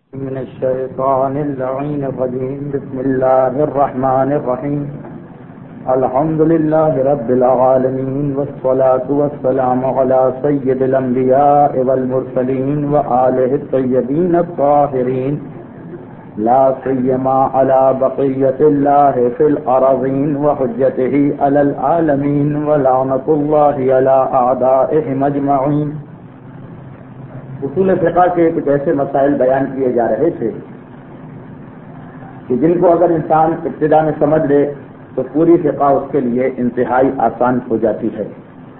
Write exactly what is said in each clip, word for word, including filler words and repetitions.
من الشيطان اللعين الرجيم. بسم الله الرحمن الرحيم. الحمد لله رب العالمين والصلاة والسلام على سيد الأنبياء والمرسلين وآله الطيبين الطاهرين لا سيما على بقية الله في الأرضين وحجته على العالمين ولعنة الله على أعدائهم أجمعين. اصول فقہ کے کچھ ایسے مسائل بیان کیے جا رہے تھے کہ جن کو اگر انسان ابتدا میں سمجھ لے تو پوری فقہ اس کے لیے انتہائی آسان ہو جاتی ہے.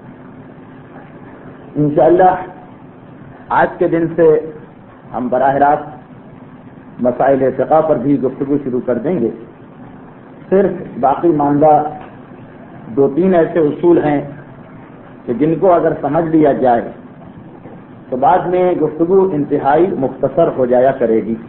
انشاءاللہ آج کے دن سے ہم براہ راست مسائل فقہ پر بھی گفتگو شروع کر دیں گے. صرف باقی ماندہ دو تین ایسے اصول ہیں کہ جن کو اگر سمجھ لیا جائے تو بعد میں گفتگو انتہائی مختصر ہو جایا کرے گی.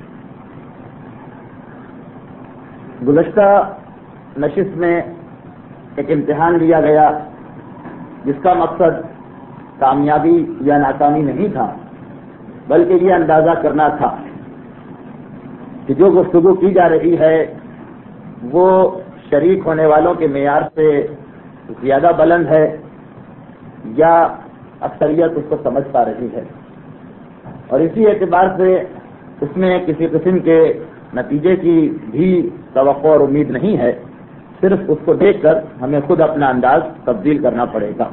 گزشتہ نشست میں ایک امتحان لیا گیا جس کا مقصد کامیابی یا ناکامی نہیں تھا بلکہ یہ اندازہ کرنا تھا کہ جو گفتگو کی جا رہی ہے وہ شریک ہونے والوں کے معیار سے زیادہ بلند ہے یا اکثریت اس کو سمجھ پا رہی ہے، اور اسی اعتبار سے اس میں کسی قسم کے نتیجے کی بھی توقع اور امید نہیں ہے. صرف اس کو دیکھ کر ہمیں خود اپنا انداز تبدیل کرنا پڑے گا.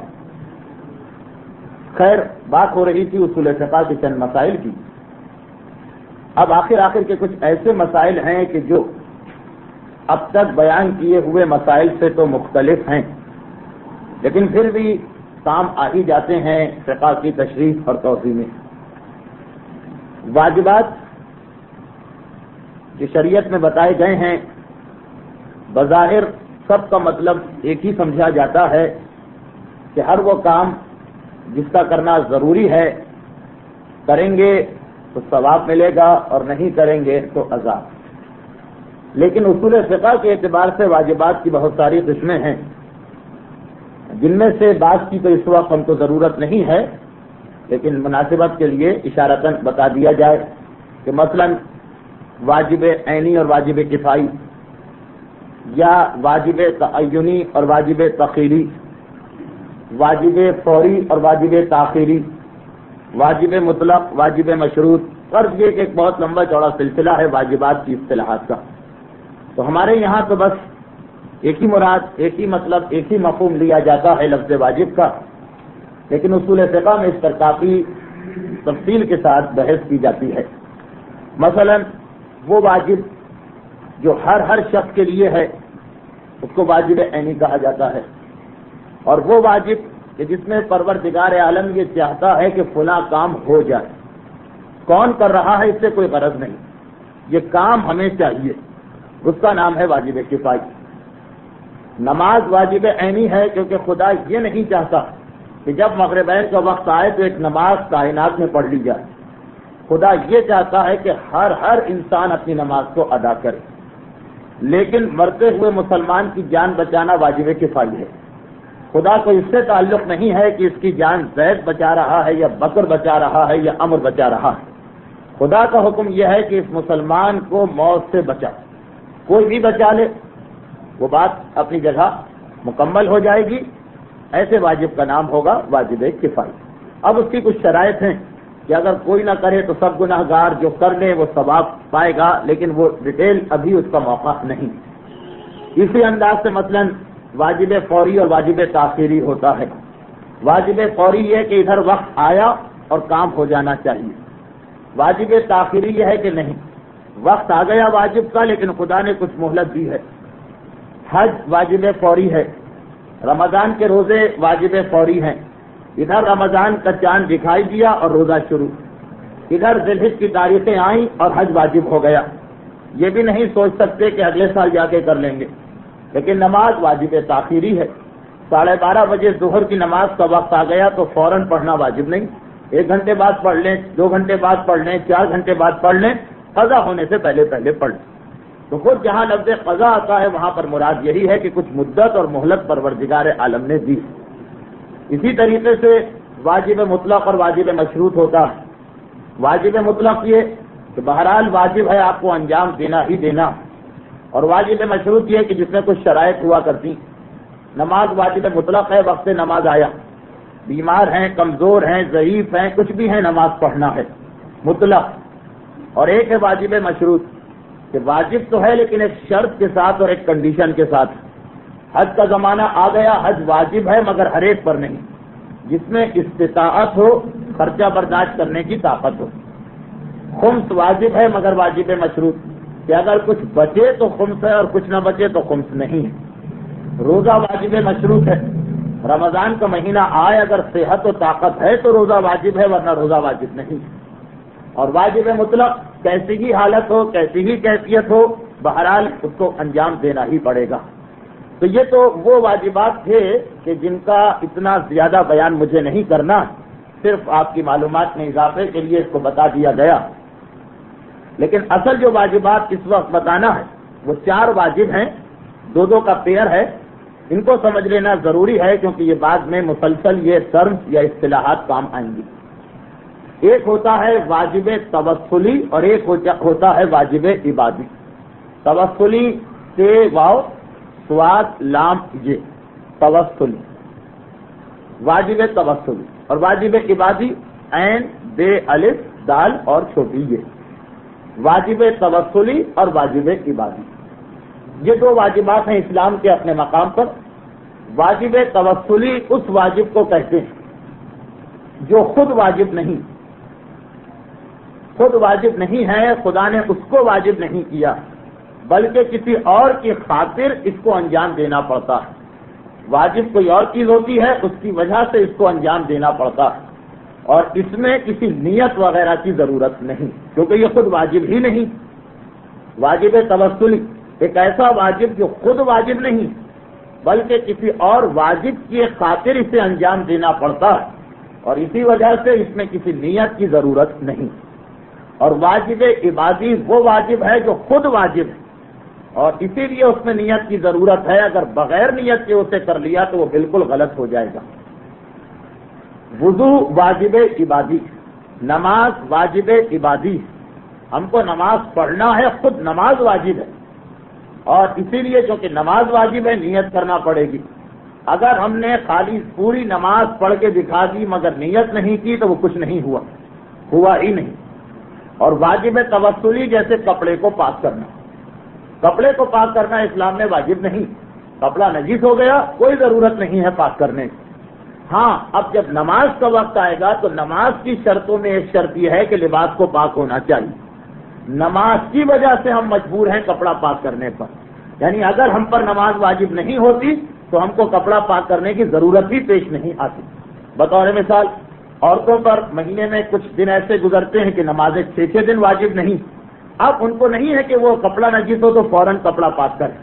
خیر، بات ہو رہی تھی اصول فقہ کے چند مسائل کی. اب آخر آخر کے کچھ ایسے مسائل ہیں کہ جو اب تک بیان کیے ہوئے مسائل سے تو مختلف ہیں لیکن پھر بھی کام آ ہی جاتے ہیں فقہ کی تشریح اور توضیح میں. واجبات جو شریعت میں بتائے گئے ہیں بظاہر سب کا مطلب ایک ہی سمجھا جاتا ہے کہ ہر وہ کام جس کا کرنا ضروری ہے کریں گے تو ثواب ملے گا اور نہیں کریں گے تو عذاب. لیکن اصول فقہ کے اعتبار سے واجبات کی بہت ساری قسمیں ہیں جن میں سے بعض کی تو اس وقت ہم کو ضرورت نہیں ہے لیکن مناسبت کے لیے اشارتاً بتا دیا جائے کہ مثلا واجب عینی اور واجب کفائی، یا واجب تعینی اور واجب تخیری، واجب فوری اور واجب تاخیری، واجب مطلق، واجب مشروط. فرض یہ کہ ایک بہت لمبا چوڑا سلسلہ ہے واجبات کی اصطلاحات کا. تو ہمارے یہاں تو بس ایک ہی مراد، ایک ہی مطلب، ایک ہی مفہوم لیا جاتا ہے لفظ واجب کا، لیکن اصول فقہ میں اس پر کافی تفصیل کے ساتھ بحث کی جاتی ہے. مثلا وہ واجب جو ہر ہر شخص کے لیے ہے اس کو واجب عینی کہا جاتا ہے، اور وہ واجب کہ جس میں پروردگار عالم یہ چاہتا ہے کہ فلاں کام ہو جائے، کون کر رہا ہے اس سے کوئی غرض نہیں، یہ کام ہمیں چاہیے، اس کا نام ہے واجب کفائی. نماز واجب عینی ہے کیونکہ خدا یہ نہیں چاہتا کہ جب مغربین کا وقت آئے تو ایک نماز کائنات میں پڑھ لی جائے. خدا یہ چاہتا ہے کہ ہر ہر انسان اپنی نماز کو ادا کرے. لیکن مرتے ہوئے مسلمان کی جان بچانا واجب کفائی ہے. خدا کو اس سے تعلق نہیں ہے کہ اس کی جان زید بچا رہا ہے یا بکر بچا رہا ہے یا امر بچا رہا ہے. خدا کا حکم یہ ہے کہ اس مسلمان کو موت سے بچا، کوئی بھی بچا لے وہ بات اپنی جگہ مکمل ہو جائے گی. ایسے واجب کا نام ہوگا واجب کفائی. اب اس کی کچھ شرائط ہیں کہ اگر کوئی نہ کرے تو سب گناہ گار، جو کر لے وہ ثواب پائے گا، لیکن وہ ڈیٹیل ابھی اس کا موقع نہیں. اسی انداز سے مثلا واجب فوری اور واجب تاخیری ہوتا ہے. واجب فوری یہ کہ ادھر وقت آیا اور کام ہو جانا چاہیے. واجب تاخیری یہ ہے کہ نہیں، وقت آ گیا واجب کا لیکن خدا نے کچھ مہلت دی ہے. حج واجب فوری ہے، رمضان کے روزے واجب فوری ہیں. ادھر رمضان کا چاند دکھائی دیا اور روزہ شروع، ادھر ذی الحجہ کی تاریخیں آئیں اور حج واجب ہو گیا. یہ بھی نہیں سوچ سکتے کہ اگلے سال جا کے کر لیں گے. لیکن نماز واجب تاخیری ہے. ساڑھے بارہ بجے ظہر کی نماز کا وقت آ گیا تو فوراً پڑھنا واجب نہیں، ایک گھنٹے بعد پڑھ لیں، دو گھنٹے بعد پڑھ لیں، چار گھنٹے بعد پڑھ لیں، قضا ہونے سے پہلے پہلے پڑھ لیں. تو خود جہاں لفظ قضا آتا ہے وہاں پر مراد یہی ہے کہ کچھ مدت اور مہلت پروردگار عالم نے دی. اسی طریقے سے واجب مطلق اور واجب مشروط ہوتا ہے. واجب مطلق یہ کہ بہرحال واجب ہے آپ کو انجام دینا ہی دینا. اور واجب مشروط یہ کہ جس میں کچھ شرائط ہوا کرتی. نماز واجب مطلق ہے، وقت نماز آیا، بیمار ہیں، کمزور ہیں، ضعیف ہیں، کچھ بھی ہیں، نماز پڑھنا ہے مطلق. اور ایک ہے واجب مشروط کہ واجب تو ہے لیکن ایک شرط کے ساتھ اور ایک کنڈیشن کے ساتھ. حج کا زمانہ آ گیا، حج واجب ہے مگر ہر ایک پر نہیں، جس میں استطاعت ہو، خرچہ برداشت کرنے کی طاقت ہو. خمس واجب ہے مگر واجب مشروط کہ اگر کچھ بچے تو خمس ہے اور کچھ نہ بچے تو خمس نہیں ہے. روزہ واجب مشروط ہے، رمضان کا مہینہ آئے اگر صحت و طاقت ہے تو روزہ واجب ہے ورنہ روزہ واجب نہیں. اور واجب مطلق کیسی ہی حالت ہو، کیسی ہی کیفیت ہو، بہرحال اس کو انجام دینا ہی پڑے گا. تو یہ تو وہ واجبات تھے کہ جن کا اتنا زیادہ بیان مجھے نہیں کرنا، صرف آپ کی معلومات میں اضافے کے لیے اس کو بتا دیا گیا. لیکن اصل جو واجبات اس وقت بتانا ہے وہ چار واجب ہیں، دو دو کا پیئر ہے. ان کو سمجھ لینا ضروری ہے کیونکہ یہ بعد میں مسلسل یہ ٹرمز یا اصطلاحات کام آئیں گی. ایک ہوتا ہے واجب توسلی اور ایک ہوتا ہے واجب عبادی. توسلی سے واو سواد لام یہ توسلی واجب توسلی، اور واجب عبادی عین بے الف دال اور چھوٹی یہ. واجب توسلی اور واجب عبادی یہ دو واجبات ہیں اسلام کے اپنے مقام پر. واجب توسلی اس واجب کو کہتے ہیں جو خود واجب نہیں، خود واجب نہیں ہے، خدا نے اس کو واجب نہیں کیا بلکہ کسی اور کی خاطر اس کو انجام دینا پڑتا ہے. واجب کوئی اور چیز ہوتی ہے، اس کی وجہ سے اس کو انجام دینا پڑتا ہے، اور اس میں کسی نیت وغیرہ کی ضرورت نہیں کیونکہ یہ خود واجب ہی نہیں. واجب توسلی ایک ایسا واجب جو خود واجب نہیں بلکہ کسی اور واجب کی خاطر اسے انجام دینا پڑتا ہے، اور اسی وجہ سے اس میں کسی نیت کی ضرورت نہیں. اور واجب عبادی وہ واجب ہے جو خود واجب ہے اور اسی لیے اس میں نیت کی ضرورت ہے. اگر بغیر نیت کے اسے کر لیا تو وہ بالکل غلط ہو جائے گا. وضو واجب عبادی، نماز واجب عبادی. ہم کو نماز پڑھنا ہے، خود نماز واجب ہے اور اسی لیے چونکہ نماز واجب ہے نیت کرنا پڑے گی. اگر ہم نے خالی پوری نماز پڑھ کے دکھا دی مگر نیت نہیں کی تو وہ کچھ نہیں ہوا، ہوا ہی نہیں. اور واجب توسلی جیسے کپڑے کو پاک کرنا، کپڑے کو پاک کرنا اسلام میں واجب نہیں. کپڑا نجیس ہو گیا، کوئی ضرورت نہیں ہے پاک کرنے کی. ہاں اب جب نماز کا وقت آئے گا تو نماز کی شرطوں میں ایک شرط یہ ہے کہ لباس کو پاک ہونا چاہیے. نماز کی وجہ سے ہم مجبور ہیں کپڑا پاک کرنے پر، یعنی اگر ہم پر نماز واجب نہیں ہوتی تو ہم کو کپڑا پاک کرنے کی ضرورت ہی پیش نہیں آتی. بطور مثال عورتوں پر مہینے میں کچھ دن ایسے گزرتے ہیں کہ نمازیں چھ چھ دن واجب نہیں. اب ان کو نہیں ہے کہ وہ کپڑا نجیس ہو تو فوراً کپڑا پاک کریں.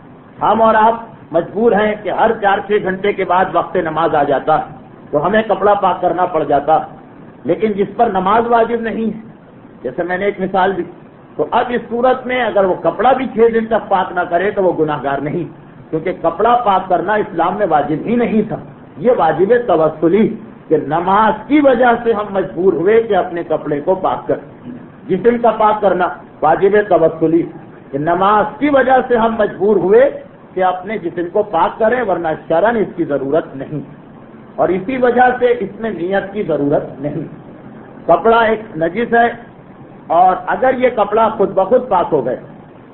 ہم اور آپ مجبور ہیں کہ ہر چار چھ گھنٹے کے بعد وقت نماز آ جاتا ہے تو ہمیں کپڑا پاک کرنا پڑ جاتا. لیکن جس پر نماز واجب نہیں ہے، جیسے میں نے ایک مثال دی، تو اب اس صورت میں اگر وہ کپڑا بھی چھ دن تک پاک نہ کرے تو وہ گناہ گار نہیں، کیونکہ کپڑا پاک کرنا اسلام میں واجب ہی نہیں تھا. یہ واجب توسلی کہ نماز کی وجہ سے ہم مجبور ہوئے کہ اپنے کپڑے کو پاک کریں. جسم کا پاک کرنا واجب توسلی کہ نماز کی وجہ سے ہم مجبور ہوئے کہ اپنے جسم کو پاک کریں ورنہ شرعاً اس کی ضرورت نہیں، اور اسی وجہ سے اس میں نیت کی ضرورت نہیں. کپڑا ایک نجس ہے اور اگر یہ کپڑا خود بخود پاک ہو گئے،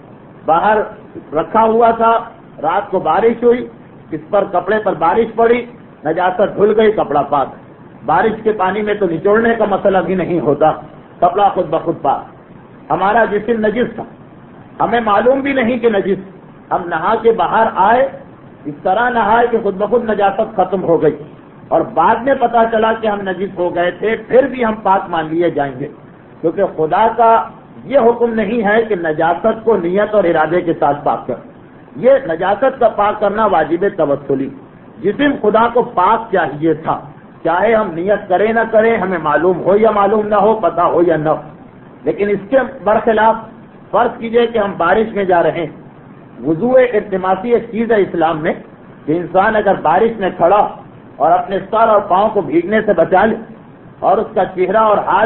باہر رکھا ہوا تھا، رات کو بارش ہوئی، اس پر کپڑے پر بارش پڑی، نجاست دھل گئی، کپڑا پاک. بارش کے پانی میں تو نچوڑنے کا مسئلہ بھی نہیں ہوتا، کپڑا خود بخود پاک. ہمارا جسم نجس تھا، ہمیں معلوم بھی نہیں کہ نجس، ہم نہا کے باہر آئے، اس طرح نہائے کہ خود بخود نجاست ختم ہو گئی اور بعد میں پتا چلا کہ ہم نجس ہو گئے تھے، پھر بھی ہم پاک مان لیے جائیں گے، کیونکہ خدا کا یہ حکم نہیں ہے کہ نجاست کو نیت اور ارادے کے ساتھ پاک کر. یہ نجاست کا پاک کرنا واجب توسلی. جسم خدا کو پاک چاہیے تھا، چاہے ہم نیت کریں نہ کریں، ہمیں معلوم ہو یا معلوم نہ ہو، پتا ہو یا نہ ہو. لیکن اس کے برخلاف فرض کیجئے کہ ہم بارش میں جا رہے ہیں. وضو التماسی ایک چیز ہے اسلام میں کہ انسان اگر بارش میں کھڑا اور اپنے سر اور پاؤں کو بھیگنے سے بچا لے اور اس کا چہرہ اور ہاتھ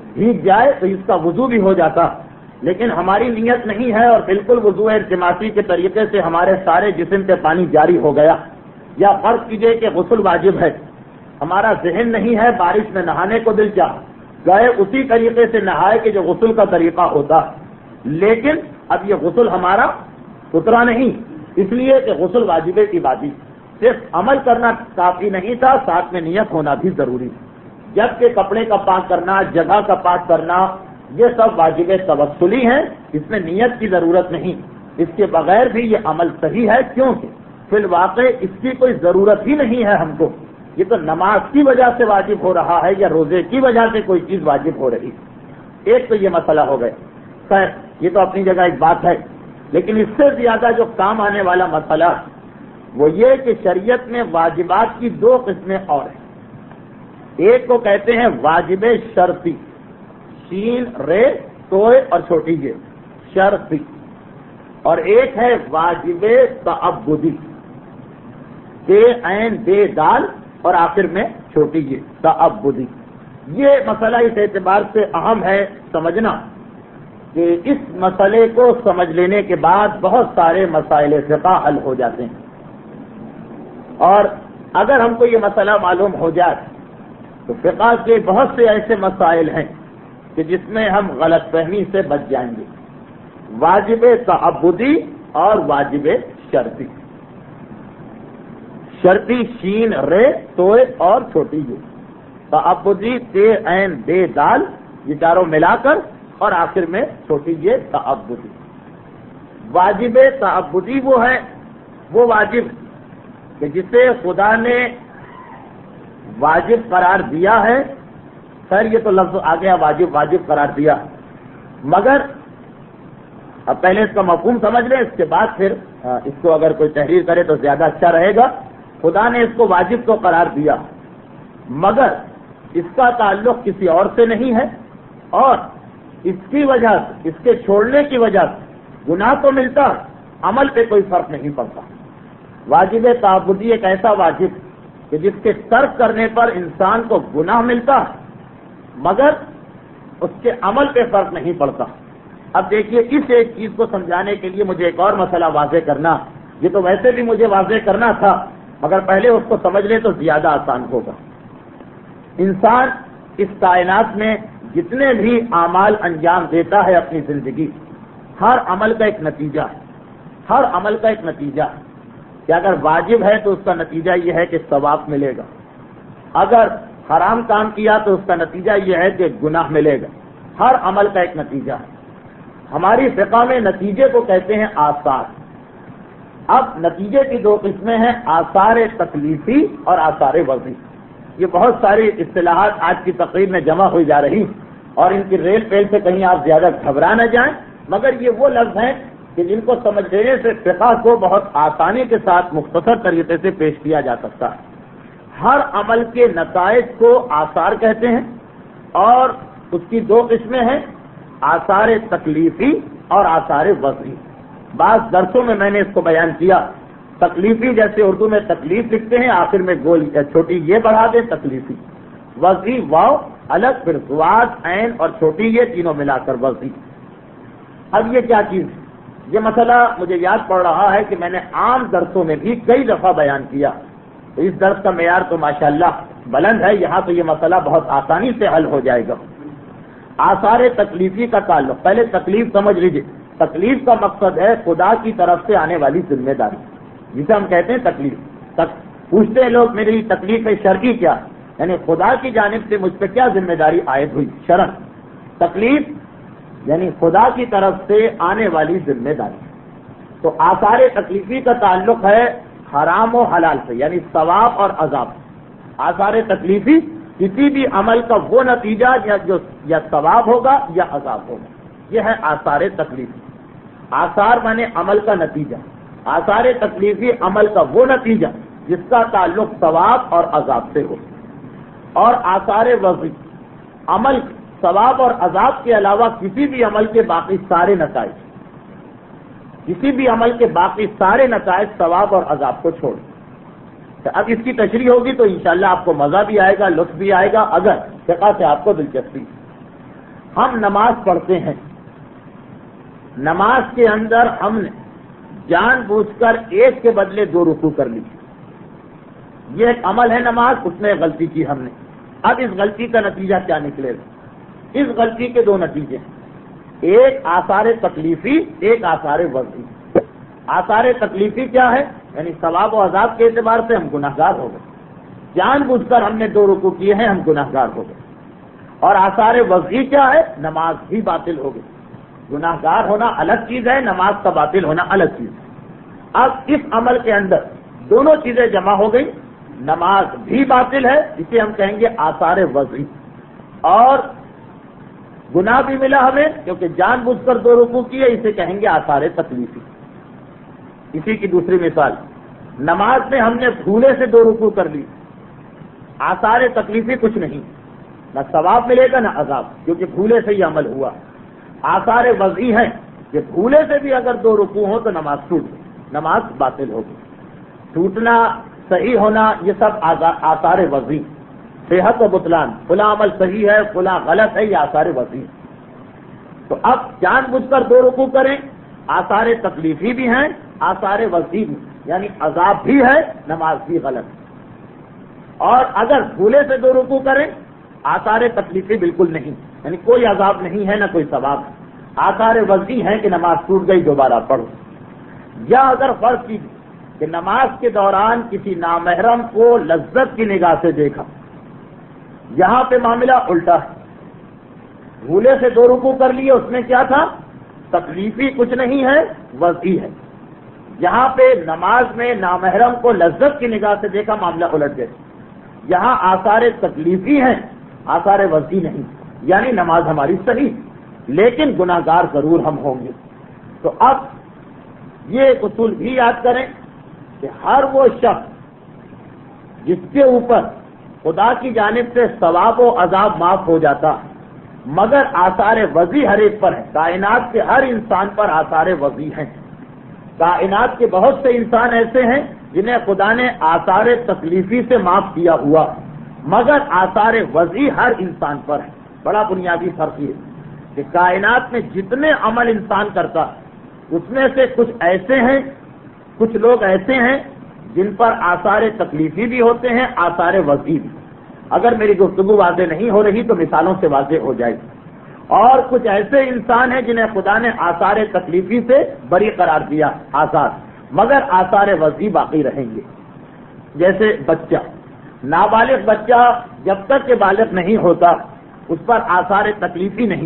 بھیگ جائے تو اس کا وضو بھی ہو جاتا، لیکن ہماری نیت نہیں ہے اور بالکل وضو التماسی کے طریقے سے ہمارے سارے جسم پہ پانی جاری ہو گیا، یا فرض کیجئے کہ غسل واجب ہے، ہمارا ذہن نہیں ہے، بارش میں نہانے کو دل چاہ گئے اسی طریقے سے نہائے کہ جو غسل کا طریقہ ہوتا، لیکن اب یہ غسل ہمارا اترا نہیں، اس لیے کہ غسل واجب عبادی، صرف عمل کرنا کافی نہیں تھا، ساتھ میں نیت ہونا بھی ضروری، جبکہ کپڑے کا پاک کرنا، جگہ کا پاک کرنا، یہ سب واجب توسلی ہیں، اس میں نیت کی ضرورت نہیں، اس کے بغیر بھی یہ عمل صحیح ہے، کیونکہ فی الواقع اس کی کوئی ضرورت ہی نہیں ہے ہم کو، یہ تو نماز کی وجہ سے واجب ہو رہا ہے یا روزے کی وجہ سے کوئی چیز واجب ہو رہی، ایک تو یہ مسئلہ ہو گئے، خیر یہ تو اپنی جگہ ایک بات ہے، لیکن اس سے زیادہ جو کام آنے والا مسئلہ وہ یہ کہ شریعت میں واجبات کی دو قسمیں اور ہیں، ایک کو کہتے ہیں واجب شرطی، شین رے توئے اور چھوٹی یہ شرطی، اور ایک ہے واجب تعبدی، دے عین دے دال اور آخر میں چھوٹی یہ تعبدی۔ یہ مسئلہ اس اعتبار سے اہم ہے سمجھنا کہ اس مسئلے کو سمجھ لینے کے بعد بہت سارے مسائل فقہ حل ہو جاتے ہیں، اور اگر ہم کو یہ مسئلہ معلوم ہو جائے تو فقہ کے بہت سے ایسے مسائل ہیں کہ جس میں ہم غلط فہمی سے بچ جائیں گے، واجب تعبدی اور واجب شرطی، شرطی شین رے توئے اور چھوٹی یہ، تعبدی تے عین دے دال، یہ چاروں ملا کر، اور آخر میں چھوٹی یہ تعبدی۔ واجب تعبدی وہ ہے وہ واجب کہ جسے خدا نے واجب قرار دیا ہے، خیر یہ تو لفظ آ گیا واجب واجب قرار دیا، مگر اب پہلے اس کا مفہوم سمجھ لیں، اس کے بعد پھر اس کو اگر کوئی تحریر کرے تو زیادہ اچھا رہے گا۔ خدا نے اس کو واجب تو قرار دیا، مگر اس کا تعلق کسی اور سے نہیں ہے، اور اس کی وجہ سے، اس کے چھوڑنے کی وجہ سے گناہ تو ملتا، عمل پہ کوئی فرق نہیں پڑتا۔ واجب تعبدی ایک ایسا واجب کہ جس کے ترک کرنے پر انسان کو گناہ ملتا مگر اس کے عمل پہ فرق نہیں پڑتا۔ اب دیکھیے اس ایک چیز کو سمجھانے کے لیے مجھے ایک اور مسئلہ واضح کرنا، یہ تو ویسے بھی مجھے واضح کرنا تھا مگر پہلے اس کو سمجھ لیں تو زیادہ آسان ہوگا۔ انسان اس کائنات میں جتنے بھی اعمال انجام دیتا ہے اپنی زندگی، ہر عمل کا ایک نتیجہ ہے، ہر عمل کا ایک نتیجہ ہے کہ اگر واجب ہے تو اس کا نتیجہ یہ ہے کہ ثواب ملے گا، اگر حرام کام کیا تو اس کا نتیجہ یہ ہے کہ گناہ ملے گا، ہر عمل کا ایک نتیجہ ہے۔ ہماری فقہ میں نتیجے کو کہتے ہیں آثار۔ اب نتیجے کی دو قسمیں ہیں، آثار تکلیفی اور آثار وضعی۔ یہ بہت ساری اصطلاحات آج کی تقریر میں جمع ہوئی جا رہی اور ان کی ریل پیل سے کہیں آپ زیادہ گھبرا نہ جائیں، مگر یہ وہ لفظ ہیں کہ جن کو سمجھ لینے سے فقہ کو بہت آسانی کے ساتھ مختصر طریقے سے پیش کیا جا سکتا ہے۔ ہر عمل کے نتائج کو آثار کہتے ہیں، اور اس کی دو قسمیں ہیں، آثار تکلیفی اور آثار وضعی۔ بعض درسوں میں میں نے اس کو بیان کیا، تکلیفی جیسے اردو میں تکلیف لکھتے ہیں، آخر میں گول چھوٹی یہ بڑھا دیں تکلیفی، وضعی واو الگ، پھر زواد عین اور چھوٹی یہ تینوں ملا کر وضعی۔ اب یہ کیا چیز ہے؟ یہ مسئلہ مجھے یاد پڑ رہا ہے کہ میں نے عام درسوں میں بھی کئی دفعہ بیان کیا، تو اس درس کا معیار تو ماشاءاللہ بلند ہے، یہاں تو یہ مسئلہ بہت آسانی سے حل ہو جائے گا۔ آثار تکلیفی کا تعلق، پہلے تکلیف سمجھ لیجیے، تکلیف کا مقصد ہے خدا کی طرف سے آنے والی ذمہ داری، جسے ہم کہتے ہیں تکلیف۔ تک پوچھتے ہیں لوگ میری تکلیف شرعی کیا، یعنی خدا کی جانب سے مجھ پہ کیا ذمہ داری عائد ہوئی شرعن۔ تکلیف یعنی خدا کی طرف سے آنے والی ذمہ داری۔ تو آثار تکلیفی کا تعلق ہے حرام و حلال سے، یعنی ثواب اور عذاب۔ آثار تکلیفی کسی بھی عمل کا وہ نتیجہ یا جو یا ثواب ہوگا یا عذاب ہوگا، یہ ہے آثار تکلیفی۔ آثار مانے عمل کا نتیجہ، آثار تکلیفی عمل کا وہ نتیجہ جس کا تعلق ثواب اور عذاب سے ہو۔ اور آثار وضعی، عمل ثواب اور عذاب کے علاوہ کسی بھی عمل کے باقی سارے نتائج، کسی بھی عمل کے باقی سارے نتائج ثواب اور عذاب کو چھوڑ۔ اب اس کی تشریح ہوگی تو انشاءاللہ آپ کو مزہ بھی آئے گا، لطف بھی آئے گا، اگر فقہ سے آپ کو دلچسپی۔ ہم نماز پڑھتے ہیں، نماز کے اندر ہم نے جان بوجھ کر ایک کے بدلے دو رکوع کر لی، یہ ایک عمل ہے نماز، اس میں غلطی کی ہم نے. اب اس غلطی کا نتیجہ کیا نکلے گا؟ اس غلطی کے دو نتیجے ہیں، ایک آثار تکلیفی، ایک آثار وضعی. آثار تکلیفی کیا ہے؟ یعنی ثواب و عذاب کے اعتبار سے ہم گناہگار ہو گئے، جان بوجھ کر ہم نے دو رکوع کیے ہیں، ہم گناہگار ہو گئے. اور آثار وضعی کیا ہے؟ نماز بھی باطل ہو گئی. گناہگار ہونا الگ چیز ہے، نماز کا باطل ہونا الگ چیز ہے. اب اس عمل کے اندر دونوں چیزیں جمع ہو گئی، نماز بھی باطل ہے، اسے ہم کہیں گے آثار وضعی، اور گناہ بھی ملا ہمیں کیونکہ جان بوجھ کر دو رکوع کیے، اسے کہیں گے آثار تکلیفی. اسی کی دوسری مثال، نماز میں ہم نے بھولے سے دو رکوع کر لی، آثار تکلیفی کچھ نہیں، نہ ثواب ملے گا نہ عذاب، کیونکہ بھولے سے یہ عمل ہوا. آثار وضعی ہیں کہ بھولے سے بھی اگر دو رکوع ہو تو نماز ٹوٹ گئی، نماز باطل ہوگی. ٹوٹنا، صحیح ہونا، یہ سب آثار وضعی. صحت و بطلان، فلاں عمل صحیح ہے فلاں غلط ہے، یہ آثار وضعی. تو اب جان بوجھ کر دو رکوع کریں، آثار تکلیفی بھی ہیں، آثار وضعی بھی، یعنی عذاب بھی ہے، نماز بھی غلط. اور اگر بھولے سے دو رکوع کریں، آثار تکلیفی بالکل نہیں، یعنی کوئی عذاب نہیں ہے نہ کوئی ثواب. آثار وضعی ہیں کہ نماز ٹوٹ گئی، دوبارہ پڑھو. یا اگر فرض کی کہ نماز کے دوران کسی نامحرم کو لذت کی نگاہ سے دیکھا، یہاں پہ معاملہ الٹا ہے. بھولے سے دو رکوع کر لیے، اس میں کیا تھا؟ تکلیفی کچھ نہیں ہے، وضعی ہے. یہاں پہ نماز میں نامحرم کو لذت کی نگاہ سے دیکھا، معاملہ الٹ گیا. یہاں آثار تکلیفی ہیں، آثار وضعی نہیں، یعنی نماز ہماری صحیح، لیکن گناہگار ضرور ہم ہوں گے. تو اب یہ ایک اصول بھی یاد کریں کہ ہر وہ شخص جس کے اوپر خدا کی جانب سے ثواب و عذاب معاف ہو جاتا، مگر آثار وضعی ہر ایک پر ہے. کائنات کے ہر انسان پر آثار وضعی ہیں. کائنات کے بہت سے انسان ایسے ہیں جنہیں خدا نے آثار تکلیفی سے معاف کیا ہوا، مگر آثار وضعی ہر انسان پر ہے. بڑا بنیادی فرق یہ کہ کائنات میں جتنے عمل انسان کرتا، اس میں سے کچھ ایسے ہیں، کچھ لوگ ایسے ہیں جن پر آثار تکلیفی بھی ہوتے ہیں، آثار وضعی بھی. اگر میری گفتگو واضح نہیں ہو رہی تو مثالوں سے واضح ہو جائے گی. اور کچھ ایسے انسان ہیں جنہیں خدا نے آثار تکلیفی سے بری قرار دیا، آزاد، مگر آثار وضعی باقی رہیں گے. جیسے بچہ، نابالغ بچہ جب تک کہ بالغ نہیں ہوتا اس پر آثار تکلیفی نہیں.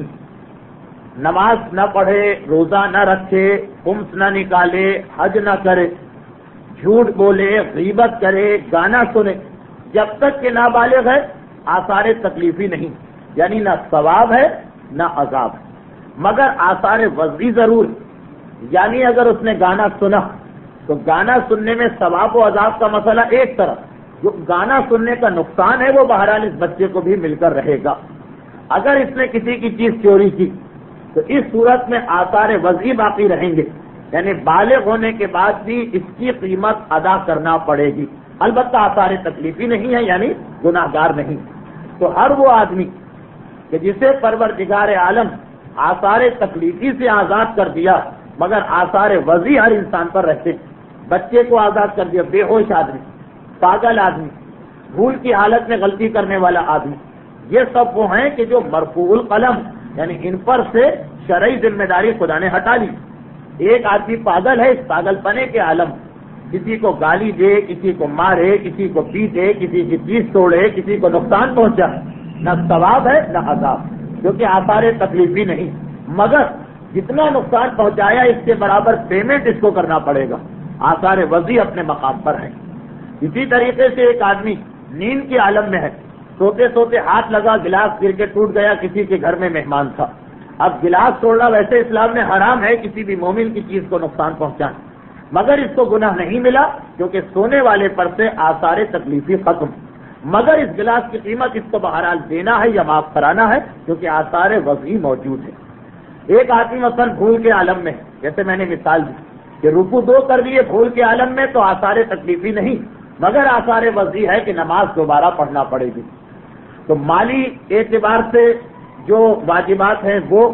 نماز نہ پڑھے، روزہ نہ رکھے، خمس نہ نکالے، حج نہ کرے، جھوٹ بولے، غیبت کرے، گانا سنے، جب تک کہ نابالغ ہے آثار تکلیفی نہیں، یعنی نہ ثواب ہے نہ عذاب ہے، مگر آثار وضعی ضرور. یعنی اگر اس نے گانا سنا تو گانا سننے میں ثواب و عذاب کا مسئلہ ایک طرف، جو گانا سننے کا نقصان ہے وہ بہرحال اس بچے کو بھی مل کر رہے گا. اگر اس نے کسی کی چیز چوری کی تو اس صورت میں آثار وضعی باقی رہیں گے، یعنی بالغ ہونے کے بعد بھی اس کی قیمت ادا کرنا پڑے گی. البتہ آثار تکلیفی نہیں ہے، یعنی گناہگار نہیں. تو ہر وہ آدمی کہ جسے پروردگار عالم آثار تکلیفی سے آزاد کر دیا مگر آثار وضعی ہر انسان پر رہتے ہیں. بچے کو آزاد کر دیا، بے ہوش آدمی، پاگل آدمی، بھول کی حالت میں غلطی کرنے والا آدمی، یہ سب وہ ہیں کہ جو مرفوع القلم، یعنی ان پر سے شرعی ذمہ داری خدا نے ہٹا لی. ایک آدمی پاگل ہے، اس پاگل پنے کے عالم، کسی کو گالی دے، کسی کو مارے، کسی کو پیٹے، کسی کی چیز توڑے، کسی کو نقصان پہنچا، نہ ثواب ہے نہ عذاب، کیونکہ آثار تکلیفی نہیں، مگر جتنا نقصان پہنچایا اس کے برابر پیمنٹ اس کو کرنا پڑے گا. آثار وضعی اپنے مقام پر ہے. اسی طریقے سے ایک آدمی نیند کے عالم میں ہے، سوتے سوتے ہاتھ لگا، گلاس گر کے ٹوٹ گیا، کسی کے گھر میں مہمان تھا. اب گلاس توڑنا ویسے اسلام میں حرام ہے، کسی بھی مومن کی چیز کو نقصان پہنچانا، مگر اس کو گناہ نہیں ملا کیونکہ سونے والے پر سے آثار تکلیفی ختم. مگر اس گلاس کی قیمت اس کو بہرحال دینا ہے یا معاف کرانا ہے کیونکہ آثار وضعی موجود ہے. ایک آدمی مثلا بھول کے عالم میں، جیسے میں نے مثال دی کہ رکوع دو کر لیے بھول کے عالم میں تو آثار تکلیفی نہیں مگر آثار وضعی ہے کہ نماز دوبارہ پڑھنا پڑے گی. تو مالی اعتبار سے جو واجبات ہیں وہ،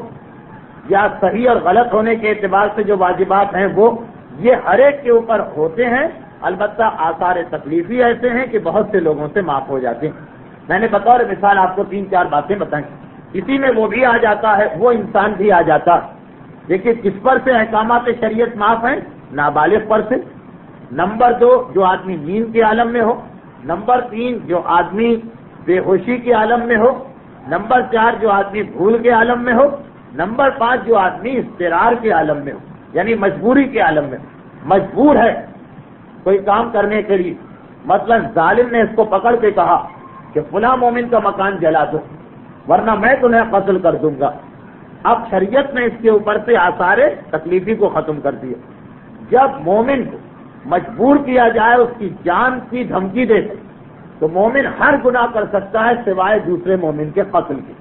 یا صحیح اور غلط ہونے کے اعتبار سے جو واجبات ہیں وہ، یہ ہر ایک کے اوپر ہوتے ہیں، البتہ آثار تکلیفی ایسے ہیں کہ بہت سے لوگوں سے معاف ہو جاتے ہیں۔ میں نے بطور مثال آپ کو تین چار باتیں بتائیں، اسی میں وہ بھی آ جاتا ہے، وہ انسان بھی آ جاتا ہے۔ دیکھیے کس پر سے احکامات شریعت معاف ہیں؟ نابالغ پر سے۔ نمبر دو، جو آدمی نیند کے عالم میں ہو۔ نمبر تین، جو آدمی بے ہوشی کے عالم میں ہو۔ نمبر چار، جو آدمی بھول کے عالم میں ہو۔ نمبر پانچ، جو آدمی اضطرار کے عالم میں ہو، یعنی مجبوری کے عالم میں ہو، مجبور ہے کوئی کام کرنے کے لیے۔ مثلا ظالم نے اس کو پکڑ کے کہا کہ فلاں مومن کا مکان جلا دو ورنہ میں تمہیں قتل کر دوں گا۔ اب شریعت نے اس کے اوپر سے آثار تکلیفی کو ختم کر دیا۔ جب مومن کو مجبور کیا جائے اس کی جان کی دھمکی دے تو مومن ہر گناہ کر سکتا ہے سوائے دوسرے مومن کے قتل کے۔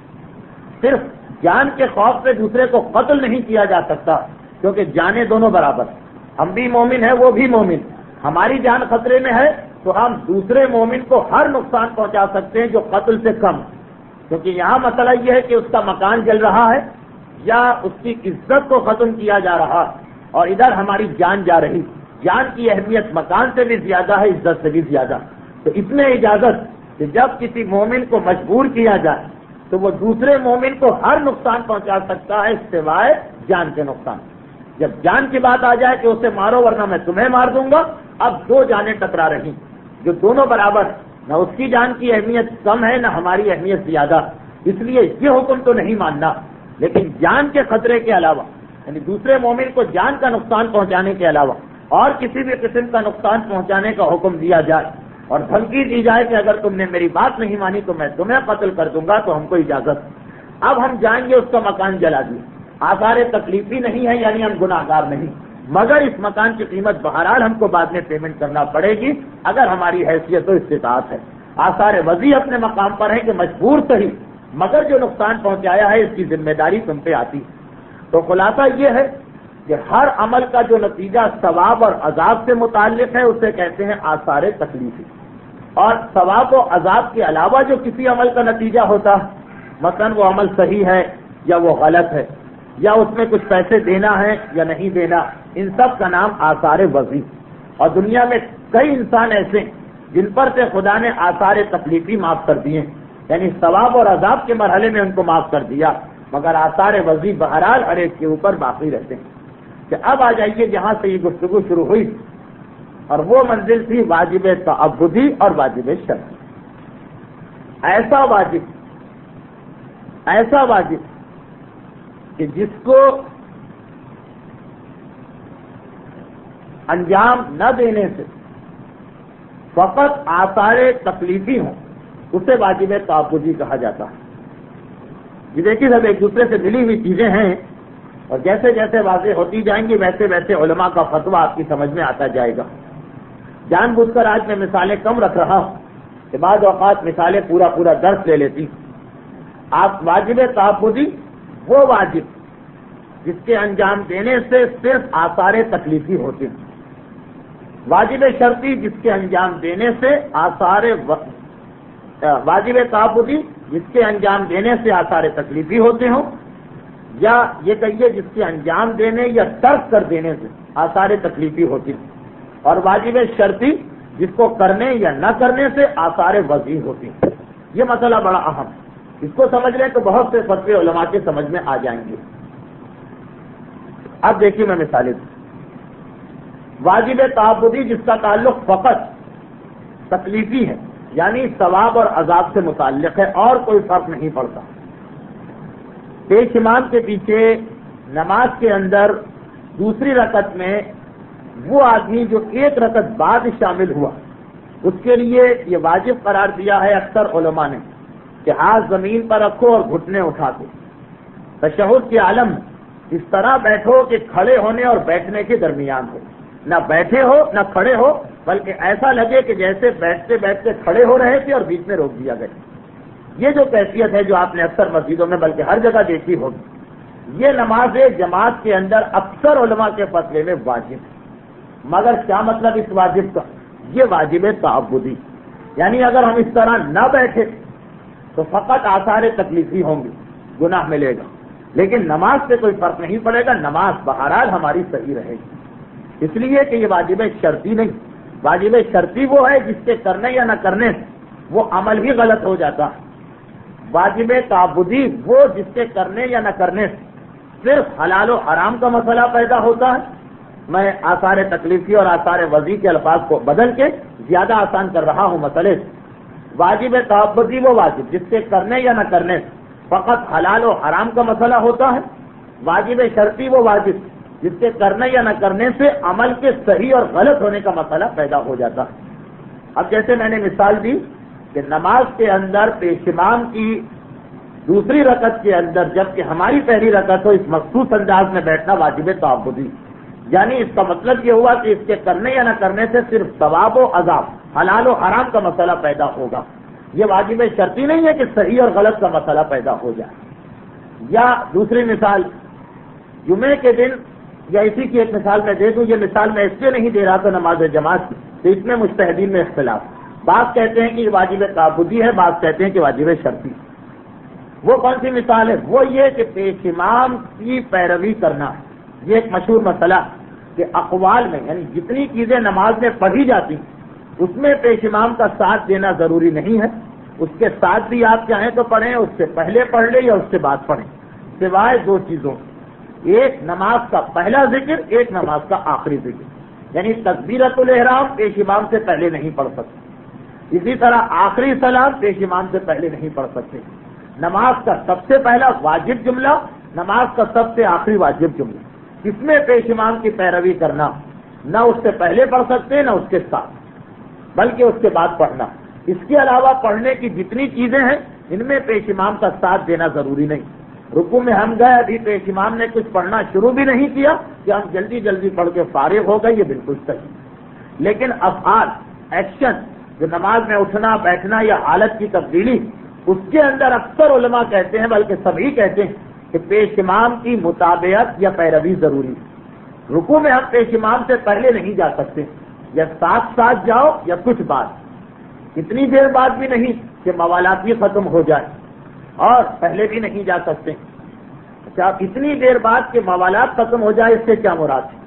صرف جان کے خوف سے دوسرے کو قتل نہیں کیا جا سکتا، کیونکہ جانیں دونوں برابر، ہم بھی مومن ہیں وہ بھی مومن، ہماری جان خطرے میں ہے تو ہم دوسرے مومن کو ہر نقصان پہنچا سکتے ہیں جو قتل سے کم، کیونکہ یہاں مسئلہ یہ ہے کہ اس کا مکان جل رہا ہے یا اس کی عزت کو ختم کیا جا رہا، اور ادھر ہماری جان جا رہی۔ جان کی اہمیت مکان سے بھی زیادہ ہے، عزت سے بھی زیادہ۔ تو اس میں اجازت کہ جب کسی مومن کو مجبور کیا جائے تو وہ دوسرے مومن کو ہر نقصان پہنچا سکتا ہے سوائے جان کے نقصان۔ جب جان کی بات آ جائے کہ اسے مارو ورنہ میں تمہیں مار دوں گا، اب دو جانیں ٹکرا رہی جو دونوں برابر، نہ اس کی جان کی اہمیت کم ہے نہ ہماری اہمیت زیادہ، اس لیے یہ حکم تو نہیں ماننا، لیکن جان کے خطرے کے علاوہ، یعنی دوسرے مومن کو جان کا نقصان پہنچانے کے علاوہ اور کسی بھی قسم کا نقصان پہنچانے کا حکم دیا جائے اور دھمکی دی جائے کہ اگر تم نے میری بات نہیں مانی تو میں تمہیں قتل کر دوں گا، تو ہم کو اجازت۔ اب ہم جائیں گے اس کا مکان جلا دیں، آثار تکلیفی نہیں ہے، یعنی ہم گناہ گار نہیں، مگر اس مکان کی قیمت بہرحال ہم کو بعد میں پیمنٹ کرنا پڑے گی اگر ہماری حیثیت و استطاعت ہے۔ آثار وضع اپنے مقام پر ہے کہ مجبور صحیح، مگر جو نقصان پہنچایا ہے اس کی ذمہ داری تم پہ آتی۔ تو خلاصہ یہ ہے کہ ہر عمل کا جو نتیجہ ثواب اور عذاب سے متعلق ہے اسے کہتے ہیں آثار تکلیفی، اور ثواب و عذاب کے علاوہ جو کسی عمل کا نتیجہ ہوتا ہے، مثلا وہ عمل صحیح ہے یا وہ غلط ہے، یا اس میں کچھ پیسے دینا ہے یا نہیں دینا، ان سب کا نام آثار وضعی۔ اور دنیا میں کئی انسان ایسے جن پر سے خدا نے آثار تکلیفی معاف کر دیے، یعنی ثواب اور عذاب کے مرحلے میں ان کو معاف کر دیا، مگر آثار وضعی بہرحال ہر ایک کے اوپر باقی رہتے ہیں۔ کہ اب آ جائیے جہاں سے یہ گفتگو شروع ہوئی، اور وہ منزل تھی واجب تعبدی اور واجب شرعی۔ ایسا واجب ایسا واجب کہ جس کو انجام نہ دینے سے فقط آثار تکلیفی ہوں، اسے واجب تعبدی کہا جاتا ہے۔ یہ دیکھیے سب ایک دوسرے سے ملی ہوئی چیزیں ہیں، اور جیسے جیسے واضح ہوتی جائیں گی ویسے ویسے علماء کا فتویٰ آپ کی سمجھ میں آتا جائے گا۔ جان بوجھ کر آج میں مثالیں کم رکھ رہا ہوں کہ بعض اوقات مثالیں پورا پورا درس لے لیتی۔ آپ واجب تعبدی وہ واجب جس کے انجام دینے سے صرف آثار تکلیفی ہوتے ہیں، واجب شرطی جس کے انجام دینے سے آثار و... واجب تعبدی جس کے انجام دینے سے آثار تکلیفی ہوتے ہوں، یا یہ کہیے جس کے انجام دینے یا ترک کر دینے سے آثار تکلیفی ہوتی ہیں، اور واجب شرطی جس کو کرنے یا نہ کرنے سے آثار وضعی ہوتی ہیں۔ یہ مسئلہ بڑا اہم، اس کو سمجھ لیں تو بہت سے فتوے علماء کے سمجھ میں آ جائیں گے۔ اب دیکھیے میں مثالیں دوں۔ واجب تعبدی جس کا تعلق فقط تکلیفی ہے، یعنی ثواب اور عذاب سے متعلق ہے، اور کوئی فرق نہیں پڑتا۔ پیش امام کے پیچھے نماز کے اندر دوسری رکعت میں وہ آدمی جو ایک رکعت بعد شامل ہوا، اس کے لیے یہ واجب قرار دیا ہے اکثر علماء نے کہ ہاتھ زمین پر رکھو اور گھٹنے اٹھا دو، تشہد کے عالم اس طرح بیٹھو کہ کھڑے ہونے اور بیٹھنے کے درمیان ہو، نہ بیٹھے ہو نہ کھڑے ہو، بلکہ ایسا لگے کہ جیسے بیٹھتے بیٹھتے کھڑے ہو رہے تھے اور بیچ میں روک دیا گیا۔ یہ جو کیفیت ہے جو آپ نے اکثر مسجدوں میں بلکہ ہر جگہ دیکھی ہوگی، یہ نماز جماعت کے اندر اکثر علماء کے فتوے میں واجب ہے۔ مگر کیا مطلب اس واجب کا؟ یہ واجب تعبدی، یعنی اگر ہم اس طرح نہ بیٹھے تو فقط آثار تکلیفی ہوں گے، گناہ ملے گا، لیکن نماز سے کوئی فرق نہیں پڑے گا، نماز بہرحال ہماری صحیح رہے گی، اس لیے کہ یہ واجب شرطی نہیں، واجب شرطی وہ ہے جس کے کرنے یا نہ کرنے سے وہ عمل ہی غلط ہو جاتا ہے، واجب تعبدی وہ جس کے کرنے یا نہ کرنے سے صرف حلال و حرام کا مسئلہ پیدا ہوتا ہے۔ میں آثار تکلیفی اور آثار وضعی کے الفاظ کو بدل کے زیادہ آسان کر رہا ہوں مسئلے سے۔ واجب تعبدی وہ واجب جس کے کرنے یا نہ کرنے سے فقط حلال و حرام کا مسئلہ ہوتا ہے، واجب شرطی وہ واجب جس کے کرنے یا نہ کرنے سے عمل کے صحیح اور غلط ہونے کا مسئلہ پیدا ہو جاتا ہے۔ اب جیسے میں نے مثال دی کہ نماز کے اندر پیشمان کی دوسری رکعت کے اندر جبکہ ہماری پہلی رکعت ہو اس مخصوص انداز میں بیٹھنا واجب تعبدی، یعنی اس کا مطلب یہ ہوا کہ اس کے کرنے یا نہ کرنے سے صرف ثواب و عذاب، حلال و حرام کا مسئلہ پیدا ہوگا، یہ واجب شرطی نہیں ہے کہ صحیح اور غلط کا مسئلہ پیدا ہو جائے۔ یا دوسری مثال جمعے کے دن، یا اسی کی ایک مثال میں دے دوں، یہ مثال میں اس لیے نہیں دے رہا تھا نماز جماعت کی، تو اس میں مجتہدین میں اختلاف، بعض کہتے ہیں کہ یہ واجب تعبدی ہے، بعض کہتے ہیں کہ واجب شرطی۔ وہ کون سی مثال ہے؟ وہ یہ کہ پیش امام کی پیروی کرنا، یہ ایک مشہور مسئلہ کہ اقوال میں یعنی جتنی چیزیں نماز میں پڑھی جاتی اس میں پیش امام کا ساتھ دینا ضروری نہیں ہے، اس کے ساتھ بھی آپ چاہیں تو پڑھیں، اس سے پہلے پڑھ لیں یا اس سے بعد پڑھیں، سوائے دو چیزوں، ایک نماز کا پہلا ذکر، ایک نماز کا آخری ذکر، یعنی تکبیرۃ الاحرام پیش امام سے پہلے نہیں پڑھ سکتے، اسی طرح آخری سلام پیش امام سے پہلے نہیں پڑھ سکتے، نماز کا سب سے پہلا واجب جملہ، نماز کا سب سے آخری واجب جملہ، اس میں پیش امام کی پیروی کرنا، نہ اس سے پہلے پڑھ سکتے نہ اس کے ساتھ، بلکہ اس کے بعد پڑھنا۔ اس کے علاوہ پڑھنے کی جتنی چیزیں ہیں ان میں پیش امام کا ساتھ دینا ضروری نہیں۔ رکوع میں ہم گئے، ابھی پیش امام نے کچھ پڑھنا شروع بھی نہیں کیا کہ ہم جلدی جلدی پڑھ کے فارغ ہو گئے، یہ بالکل صحیح۔ لیکن افعال، ایکشن، جو نماز میں اٹھنا بیٹھنا یا حالت کی تبدیلی، اس کے اندر اکثر علماء کہتے ہیں، بلکہ سبھی کہتے ہیں کہ پیش امام کی متابعت یا پیروی ضروری ہے۔ رکوع میں ہم پیش امام سے پہلے نہیں جا سکتے، یا ساتھ ساتھ جاؤ یا کچھ بعد، اتنی دیر بعد بھی نہیں کہ موالات بھی ختم ہو جائے، اور پہلے بھی نہیں جا سکتے۔ اچھا، اتنی دیر بعد کہ موالات ختم ہو جائے، اس سے کیا مراد ہے؟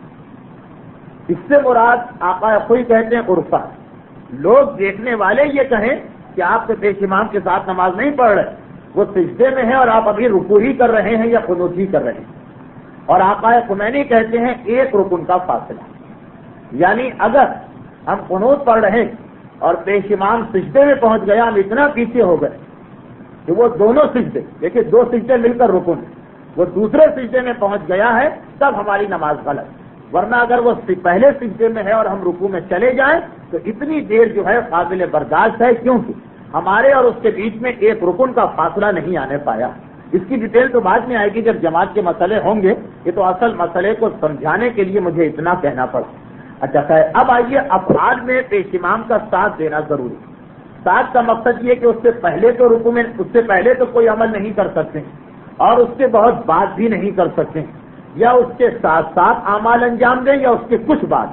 اس سے مراد آقا خود کہتے ہیں عرفہ، لوگ دیکھنے والے یہ کہیں کہ آپ سے پیش امام کے ساتھ نماز نہیں پڑھ رہے، وہ سجدے میں ہے اور آپ ابھی رکوع ہی کر رہے ہیں یا قنوت ہی کر رہے ہیں، اور آقا خمینی کہتے ہیں ایک رکن کا فاصلہ، یعنی اگر ہم قنوت پڑھ رہے ہیں اور پیش امام سجدے میں پہنچ گیا، ہم اتنا پیچھے ہو گئے کہ وہ دونوں سجدے، دیکھیں دو سجدے مل کر رکن، وہ دوسرے سجدے میں پہنچ گیا ہے، تب ہماری نماز غلط، ورنہ اگر وہ پہلے سجدے میں ہے اور ہم رکوع میں چلے جائیں تو اتنی دیر جو ہے قابل برداشت ہے، کیونکہ ہمارے اور اس کے بیچ میں ایک رکن کا فاصلہ نہیں آنے پایا۔ اس کی ڈیٹیل تو بعد میں آئے گی جب جماعت کے مسئلے ہوں گے، یہ تو اصل مسئلے کو سمجھانے کے لیے مجھے اتنا کہنا پڑا۔ اچھا خیر، اب آئیے افعال میں پیش امام کا ساتھ دینا ضروری۔ ساتھ کا مقصد یہ کہ اس سے پہلے تو رکوع میں اس سے پہلے تو کوئی عمل نہیں کر سکتے اور اس کے بہت بعد بھی نہیں کر سکتے، یا اس کے ساتھ ساتھ اعمال انجام دیں یا اس کے کچھ بعد،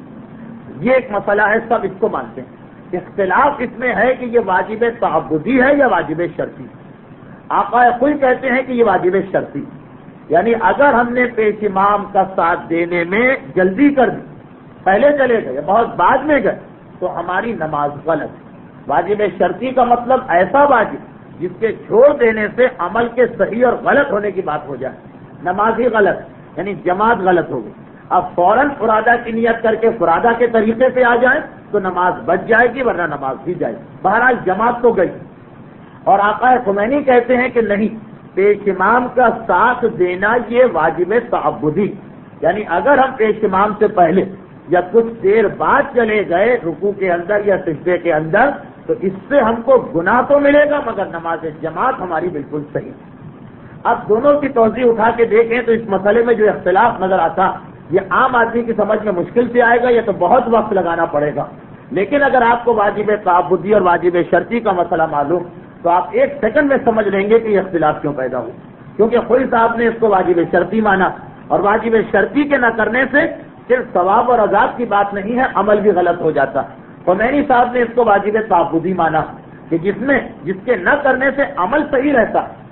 یہ ایک مسئلہ ہے، سب اس کو مانتے ہیں۔ اختلاف اس میں ہے کہ یہ واجب تعبدی ہے یا واجب شرطی۔ آقا خود کہتے ہیں کہ یہ واجب شرطی، یعنی اگر ہم نے پیش امام کا ساتھ دینے میں جلدی کر دی، پہلے چلے گئے بہت بعد میں گئے، تو ہماری نماز غلط ہے۔ واجب شرطی کا مطلب ایسا واجب جس کے چھوڑ دینے سے عمل کے صحیح اور غلط ہونے کی بات ہو جائے، نماز ہی غلط یعنی جماعت غلط ہوگی۔ اب فوراً فرادہ کی نیت کر کے فرادہ کے طریقے سے آ جائیں تو نماز بچ جائے گی، ورنہ نماز بھی جائے گی، بہرحال جماعت تو گئی۔ اور آقا خمینی کہتے ہیں کہ نہیں، پیش امام کا ساتھ دینا یہ واجب تعبدی، یعنی اگر ہم پیش امام سے پہلے یا کچھ دیر بعد چلے گئے رکوع کے اندر یا سجدے کے اندر تو اس سے ہم کو گناہ تو ملے گا، مگر نماز جماعت ہماری بالکل صحیح۔ اب دونوں کی توضیح اٹھا کے دیکھیں تو اس مسئلے میں جو اختلاف نظر آتا یہ عام آدمی کی سمجھ میں مشکل سے آئے گا، یہ تو بہت وقت لگانا پڑے گا، لیکن اگر آپ کو واجب تعبدی اور واجب شرطی کا مسئلہ معلوم تو آپ ایک سیکنڈ میں سمجھ لیں گے کہ یہ اختلاف کیوں پیدا ہو، کیونکہ خود صاحب نے اس کو واجب شرطی مانا، اور واجب شرطی کے نہ کرنے سے صرف ثواب اور عذاب کی بات نہیں ہے، عمل بھی غلط ہو جاتا ہے۔ خمینی صاحب نے اس کو واجب تعبدی مانا کہ جس میں جس کے نہ کرنے سے عمل صحیح رہتا،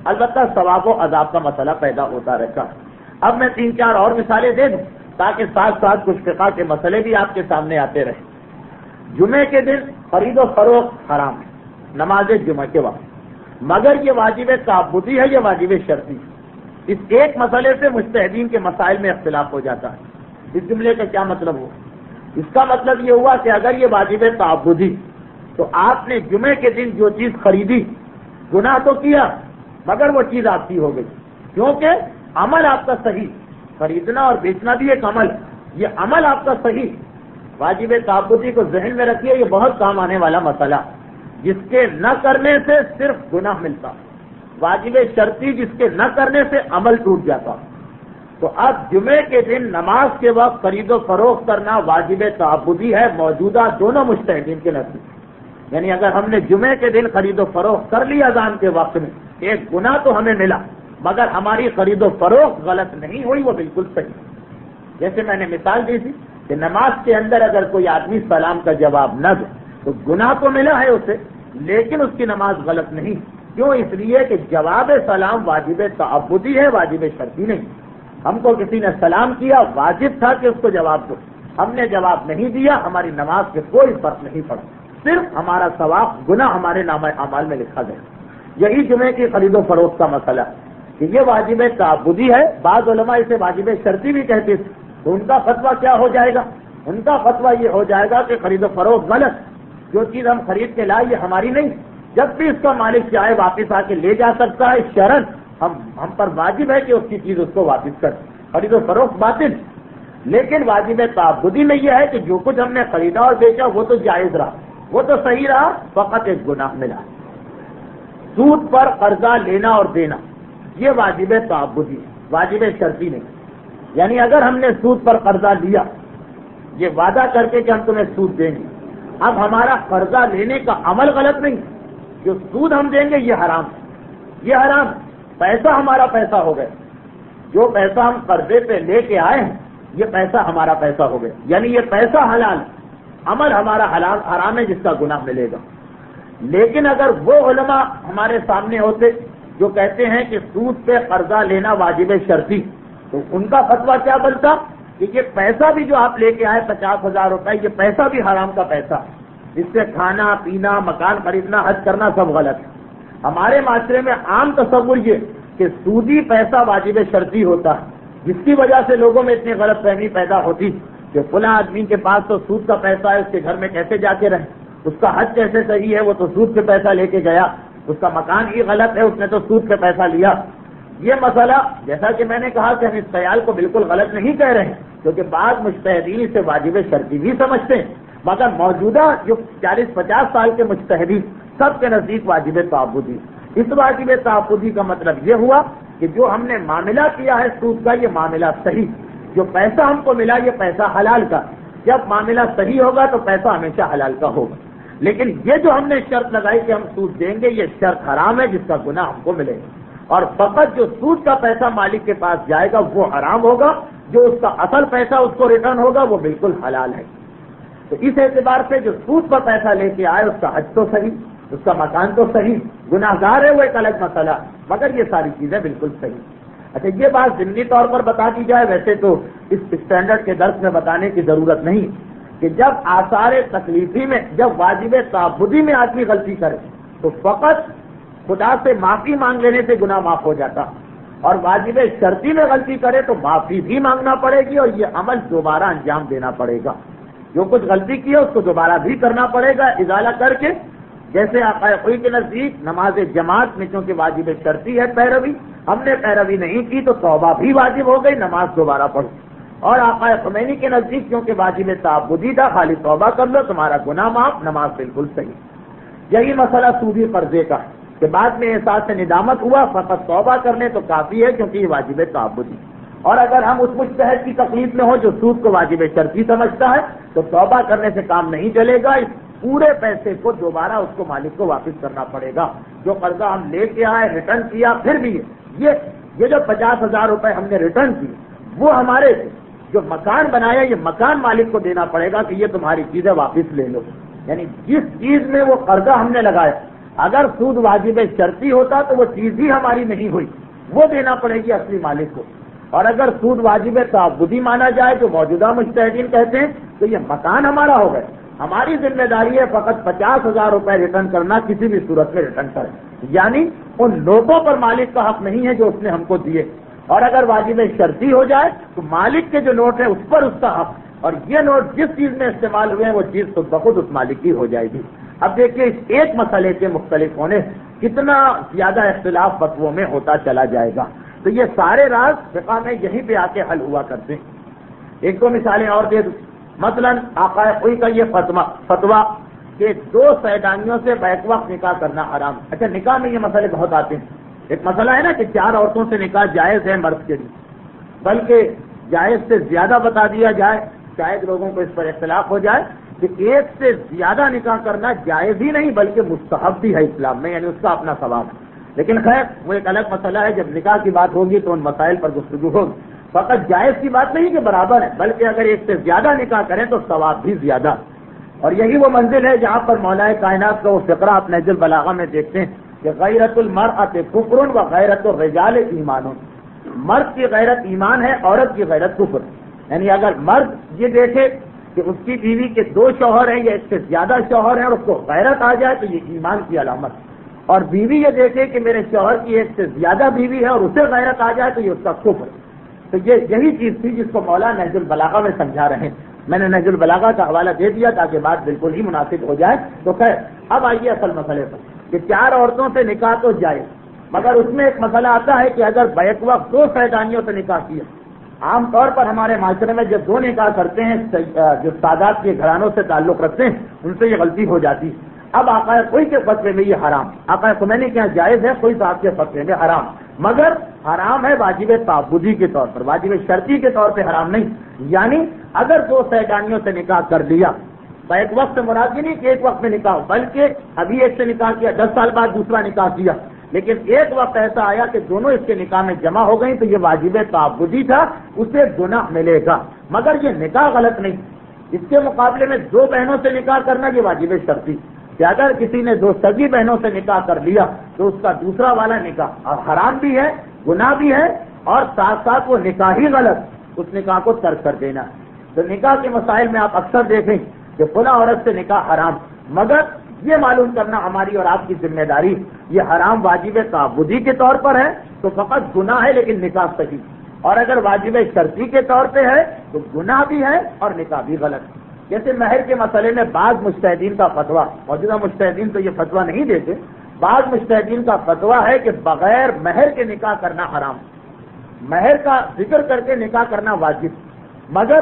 البتہ ثواب و عذاب کا مسئلہ پیدا ہوتا رہتا ہے۔ اب میں تین چار اور مثالیں دے دوں تاکہ ساتھ ساتھ کچھ فقہ کے مسئلے بھی آپ کے سامنے آتے رہے۔ جمعے کے دن خرید و فروخت حرام ہے نماز جمعہ کے وقت، مگر یہ واجب تعبدی ہے، یہ واجب شرطی ہے۔ اس ایک مسئلے سے مجتہدین کے مسائل میں اختلاف ہو جاتا ہے۔ اس جملے کا کیا مطلب ہوا؟ اس کا مطلب یہ ہوا کہ اگر یہ واجب تعبدی تو آپ نے جمعے کے دن جو چیز خریدی گناہ تو کیا مگر وہ چیز آپ کی ہو گئی، کیونکہ عمل آپ کا صحیح، خریدنا اور بیچنا بھی ایک عمل، یہ عمل آپ کا صحیح۔ واجب تعبدی کو ذہن میں رکھیے، یہ بہت کام آنے والا مسئلہ، جس کے نہ کرنے سے صرف گناہ ملتا، واجب شرطی جس کے نہ کرنے سے عمل ٹوٹ جاتا۔ تو اب جمعے کے دن نماز کے وقت خرید و فروخت کرنا واجب تعبدی ہے موجودہ دونوں مجتہدین کے نزدیک، یعنی اگر ہم نے جمعے کے دن خرید و فروخت کر لی اذان کے وقت میں، ایک گناہ تو ہمیں ملا مگر ہماری خرید و فروخت غلط نہیں ہوئی، وہ بالکل صحیح۔ جیسے میں نے مثال دی تھی کہ نماز کے اندر اگر کوئی آدمی سلام کا جواب نہ دے تو گناہ تو ملا ہے اسے، لیکن اس کی نماز غلط نہیں۔ کیوں؟ اس لیے کہ جواب سلام واجب تعبدی ہے، واجب شرطی نہیں۔ ہم کو کسی نے سلام کیا، واجب تھا کہ اس کو جواب دو، ہم نے جواب نہیں دیا، ہماری نماز کے کوئی فرق نہیں پڑا، صرف ہمارا ثواب گناہ ہمارے نامہ اعمال میں لکھا گیا۔ یہی جمعے کی خرید و فروخت کا مسئلہ ہے کہ یہ واجب تعبدی ہے، بعض علماء اسے واجب شرطی بھی کہتے تھے، تو ان کا فتویٰ کیا ہو جائے گا؟ ان کا فتویٰ یہ ہو جائے گا کہ خرید و فروخت غلط، جو چیز ہم خرید کے لائے یہ ہماری نہیں، جب بھی اس کا مالک چاہے واپس آ کے لے جا سکتا ہے، شرط ہم ہم پر واجب ہے کہ اس کی چیز اس کو واپس کر، خرید و فروخت باطل۔ لیکن واجب تعبدی میں یہ ہے کہ جو کچھ ہم نے خریدا اور بیچا وہ تو جائز رہا، وہ تو صحیح رہا، فقط ایک گناہ ملا۔ سود پر قرضہ لینا اور دینا یہ واجب تعبدی ہے، واجب شرطی نہیں۔ یعنی اگر ہم نے سود پر قرضہ لیا یہ وعدہ کر کے کہ ہم تمہیں سود دیں گے، اب ہمارا قرضہ لینے کا عمل غلط نہیں، جو سود ہم دیں گے یہ حرام، یہ حرام، پیسہ ہمارا پیسہ ہو گیا، جو پیسہ ہم قرضے پہ لے کے آئے ہیں یہ پیسہ ہمارا پیسہ ہو گیا، یعنی یہ پیسہ حلال، عمل ہمارا حلال حرام ہے جس کا گناہ ملے گا۔ لیکن اگر وہ علماء ہمارے سامنے ہوتے جو کہتے ہیں کہ سود پہ قرضہ لینا واجب شرطی، تو ان کا فتویٰ کیا بنتا کہ یہ پیسہ بھی جو آپ لے کے آئے پچاس ہزار روپئے، یہ پیسہ بھی حرام کا پیسہ ہے، اس سے کھانا پینا مکان خریدنا حج کرنا سب غلط ہے۔ ہمارے معاشرے میں عام تصور یہ کہ سودی پیسہ واجب شرطی ہوتا ہے، جس کی وجہ سے لوگوں میں اتنی غلط فہمی پیدا ہوتی کہ فلاں آدمی کے پاس تو سود کا پیسہ ہے، اس کے گھر میں کیسے جا کے رہے، اس کا حج کیسے صحیح ہے، وہ تو سود کے پیسہ لے کے گیا، اس کا مکان ہی غلط ہے، اس نے تو سود کے پیسہ لیا۔ یہ مسئلہ جیسا کہ میں نے کہا کہ ہم اس خیال کو بالکل غلط نہیں کہہ رہے ہیں، کیونکہ بعض مجتہدین اسے واجب شرطی بھی سمجھتے ہیں، مگر موجودہ جو چالیس پچاس سال کے مجتہدین سب کے نزدیک واجب تعبدی۔ اس واجب تعبدی کا مطلب یہ ہوا کہ جو ہم نے معاملہ کیا ہے سود کا یہ معاملہ صحیح، جو پیسہ ہم کو ملا یہ پیسہ حلال کا، جب معاملہ صحیح ہوگا تو پیسہ ہمیشہ حلال کا ہوگا۔ لیکن یہ جو ہم نے شرط لگائی کہ ہم سود دیں گے یہ شرط حرام ہے جس کا گناہ ہم کو ملے گا، اور فقط جو سود کا پیسہ مالک کے پاس جائے گا وہ حرام ہوگا، جو اس کا اصل پیسہ اس کو ریٹرن ہوگا وہ بالکل حلال ہے۔ تو اس اعتبار سے جو سود پر پیسہ لے کے آئے اس کا حج تو صحیح، اس کا مکان تو صحیح، گناہ گار ہے وہ ایک الگ مسئلہ، مگر یہ ساری چیزیں بالکل صحیح۔ اچھا یہ بات ضمنی طور پر بتا دی جائے، ویسے تو اس اسٹینڈرڈ کے درس میں بتانے کی ضرورت نہیں کہ جب آثار تکلیفی میں جب واجب تعبدی میں آدمی غلطی کرے تو فقط خدا سے معافی مانگ لینے سے گناہ معاف ہو جاتا، اور واجب شرطی میں غلطی کرے تو معافی بھی مانگنا پڑے گی اور یہ عمل دوبارہ انجام دینا پڑے گا، جو کچھ غلطی کی ہے اس کو دوبارہ بھی کرنا پڑے گا ازالہ کر کے۔ جیسے آقا خوئی کے نزدیک نماز جماعت میں چونکہ واجب شرطی ہے پیروی، ہم نے پیروی نہیں کی تو توبہ بھی واجب ہو گئی، نماز دوبارہ پڑھو، اور آقا خمینی کے نزدیک کیونکہ واجب تعبدی تھا خالی توبہ کر لو تمہارا گناہ معاف، نماز بالکل صحیح۔ یہی مسئلہ سودی قرضے کا کہ بعد میں احساس ندامت ہوا فقط توبہ کرنے تو کافی ہے کیونکہ یہ واجب تعبدی، اور اگر ہم اس مجتہد کی تکلیف میں ہو جو سود کو واجب شرطی سمجھتا ہے تو توبہ کرنے سے کام نہیں چلے گا، اس پورے پیسے کو دوبارہ اس کو مالک کو واپس کرنا پڑے گا، جو قرضہ ہم لے کے آئے ریٹرن کیا، پھر بھی یہ یہ جو پچاس ہزار روپے ہم نے ریٹرن کی وہ ہمارے جو مکان بنایا یہ مکان مالک کو دینا پڑے گا کہ یہ تمہاری چیزیں واپس لے لو، یعنی جس چیز میں وہ قرضہ ہم نے لگایا اگر سود واجب شرطی ہوتا تو وہ چیز ہی ہماری نہیں ہوئی، وہ دینا پڑے گی اصلی مالک کو. اور اگر سود واجب تعبدی مانا جائے جو موجودہ مجتہدین کہتے ہیں تو یہ مکان ہمارا ہو گئے. ہماری ذمہ داری ہے فقط پچاس ہزار روپے ریٹرن کرنا، کسی بھی صورت میں ریٹرن کریں. یعنی ان نوٹوں پر مالک کا حق نہیں ہے جو اس نے ہم کو دیے. اور اگر واجب شرطی ہو جائے تو مالک کے جو نوٹ ہیں اس پر اس کا حق، اور یہ نوٹ جس چیز میں استعمال ہوئے ہیں وہ چیز خود بخود اس مالک کی ہو جائے گی. اب دیکھیے اس ایک مسئلے کے مختلف ہونے کتنا زیادہ اختلاف فتووں میں ہوتا چلا جائے گا. تو یہ سارے راز فقہ میں یہیں پہ آ کے حل ہوا کرتے ہیں. ایک دو مثالیں اور دے دوں. مثلا آقا کوئی کا یہ فتوا فتوا کہ دو سیدانیوں سے بیک وقت نکاح کرنا حرام. اچھا نکاح میں یہ مسئلے بہت آتے ہیں. ایک مسئلہ ہے نا کہ چار عورتوں سے نکاح جائز ہے مرد کے لیے، بلکہ جائز سے زیادہ بتا دیا جائے، شاید لوگوں کو اس پر اختلاف ہو جائے کہ ایک سے زیادہ نکاح کرنا جائز ہی نہیں بلکہ مستحب بھی ہے اسلام میں، یعنی اس کا اپنا ثواب ہے. لیکن خیر وہ ایک الگ مسئلہ ہے، جب نکاح کی بات ہوگی تو ان مسائل پر گفتگو ہوگی. فقط جائز کی بات نہیں کہ برابر ہے، بلکہ اگر ایک سے زیادہ نکاح کریں تو ثواب بھی زیادہ. اور یہی وہ منزل ہے جہاں پر مولا کائنات کا وہ فقرہ آپ نہج البلاغہ میں دیکھتے ہیں کہ غیرت المرأۃ کفر و غیرت الرجال ایمان. مرد کی غیرت ایمان ہے، عورت کی غیرت کفر. یعنی اگر مرد یہ دیکھے کہ اس کی بیوی کے دو شوہر ہیں یا اس سے زیادہ شوہر ہیں اور اس کو غیرت آ جائے تو یہ ایمان کی علامت. اور بیوی یہ دیکھے کہ میرے شوہر کی ایک سے زیادہ بیوی ہے اور اسے غیرت آ جائے تو یہ اس کا کفر. تو یہ یہی چیز تھی جس کو مولا نہج البلاغہ میں سمجھا رہے ہیں. میں نے نہج البلاغہ کا حوالہ دے دیا تاکہ بات بالکل ہی مناسب ہو جائے. تو خیر اب آئیے اصل مسئلے پر کہ چار عورتوں سے نکاح تو جائے، مگر اس میں ایک مسئلہ آتا ہے کہ اگر بیک وقت دو سیدانیوں سے نکاح کیا. عام طور پر ہمارے معاشرے میں جب دو نکاح کرتے ہیں جو سادات کے گھرانوں سے تعلق رکھتے ہیں ان سے یہ غلطی ہو جاتی ہے. اب آقا کوئی کے فتوے میں یہ حرام، آقا خمینی کے یہاں جائز ہے، کوئی صاحب کے فتوے میں حرام، مگر حرام ہے واجب تعبدی کے طور پر، واجب شرطی کے طور پہ حرام نہیں. یعنی اگر دو سیدانیوں سے نکاح کر لیا، ایک وقت سے مراد یہ نہیں کہ ایک وقت میں نکاح ہو، بلکہ ابھی ایک سے نکاح کیا، دس سال بعد دوسرا نکاح کیا، لیکن ایک وقت ایسا آیا کہ دونوں اس کے نکاح میں جمع ہو گئی تو یہ واجب تعبدی تھا، اسے گناہ ملے گا. مگر یہ نکاح غلط نہیں. اس کے مقابلے میں دو بہنوں سے نکاح کرنا یہ واجب شرطی کہ اگر کسی نے دو سگی بہنوں سے نکاح کر لیا تو اس کا دوسرا والا نکاح اور حرام بھی ہے، گناہ بھی ہے، اور ساتھ ساتھ وہ نکاح ہی غلط، اس نکاح کو ترک کر دینا. تو نکاح کے مسائل میں آپ اکثر دیکھیں کہ فلاں عورت سے نکاح حرام، مگر یہ معلوم کرنا ہماری اور آپ کی ذمہ داری یہ حرام واجب تعبدی کے طور پر ہے تو فقط گناہ ہے لیکن نکاح صحیح، اور اگر واجب شرطی کے طور پہ ہے تو گناہ بھی ہے اور نکاح بھی غلط. جیسے مہر کے مسئلے میں بعض مجتہدین کا فتویٰ، موجودہ مجتہدین تو یہ فتویٰ نہیں دیتے، بعض مجتہدین کا فتویٰ ہے کہ بغیر مہر کے نکاح کرنا حرام، مہر کا ذکر کر کے نکاح کرنا واجب. مگر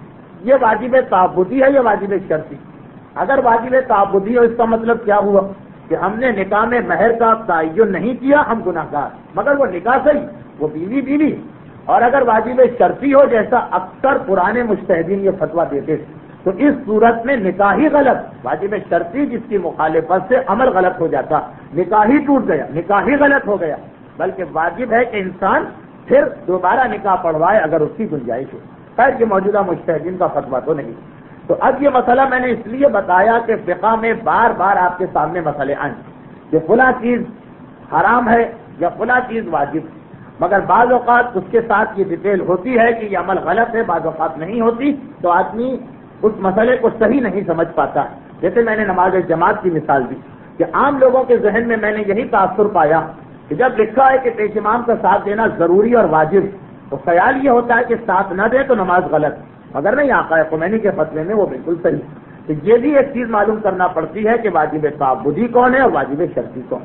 یہ واجب تعبدی ہے یا واجب شرطی؟ اگر واجب تعبدی ہو اس کا مطلب کیا ہوا کہ ہم نے نکاح میں مہر کا تعین نہیں کیا، ہم گناہ گار، مگر وہ نکاح صحیح، وہ بیوی بیوی. اور اگر واجب شرطی ہو جیسا اکثر پرانے مجتہدین یہ فتویٰ دیتے تو اس صورت میں نکاح ہی غلط، واجب شرطی جس کی مخالفت سے عمل غلط ہو جاتا، نکاح ہی ٹوٹ گیا، نکاح ہی غلط ہو گیا. بلکہ واجب ہے کہ انسان پھر دوبارہ نکاح پڑھوائے اگر اس کی گنجائش ہو. خیر یہ موجودہ مجتہدین کا فتویٰ تو نہیں. تو اب یہ مسئلہ میں نے اس لیے بتایا کہ فقہ میں بار بار آپ کے سامنے مسئلے آئیں کہ فلاں چیز حرام ہے یا فلاں چیز واجب، مگر بعض اوقات اس کے ساتھ یہ ڈیٹیل ہوتی ہے کہ یہ عمل غلط ہے، بعض اوقات نہیں ہوتی، تو آدمی اس مسئلے کو صحیح نہیں سمجھ پاتا. جیسے میں نے نماز جماعت کی مثال دی کہ عام لوگوں کے ذہن میں میں نے یہی تاثر پایا کہ جب لکھا ہے کہ پیش امام کا ساتھ دینا ضروری اور واجب تو خیال یہ ہوتا ہے کہ ساتھ نہ دے تو نماز غلط، مگر نہیں، آقا خمینی کے فتوے میں وہ بالکل صحیح. تو یہ بھی ایک چیز معلوم کرنا پڑتی ہے کہ واجب تعبدی کون ہے اور واجب شرطی کون.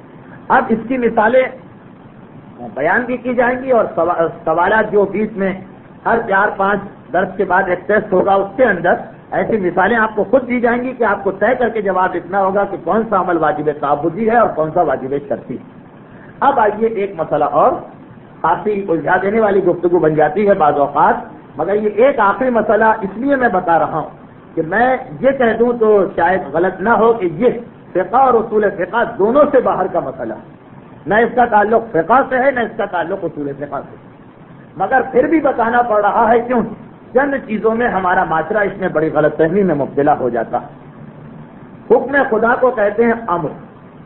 اب اس کی مثالیں بیان بھی کی جائیں گی اور سوالات جو بیچ میں ہر چار پانچ درس کے بعد ایک ٹیسٹ ہوگا اس کے اندر ایسی مثالیں آپ کو خود دی جائیں گی کہ آپ کو طے کر کے جواب لکھنا ہوگا کہ کون سا عمل واجب تعبدی ہے اور کون سا واجب شرطی. اب آئیے ایک مسئلہ اور کافی الجھا دینے والی گفتگو بن جاتی ہے بعض اوقات، مگر یہ ایک آخری مسئلہ اس لیے میں بتا رہا ہوں کہ میں یہ کہہ دوں تو شاید غلط نہ ہو کہ یہ فقہ اور اصول فقہ دونوں سے باہر کا مسئلہ، نہ اس کا تعلق فقہ سے ہے نہ اس کا تعلق اصول فقہ سے، مگر پھر بھی بتانا پڑ رہا ہے کیوں چند چیزوں میں ہمارا معاشرہ اس میں بڑی غلط فہمی میں مبتلا ہو جاتا ہے. حکم خدا کو کہتے ہیں امر،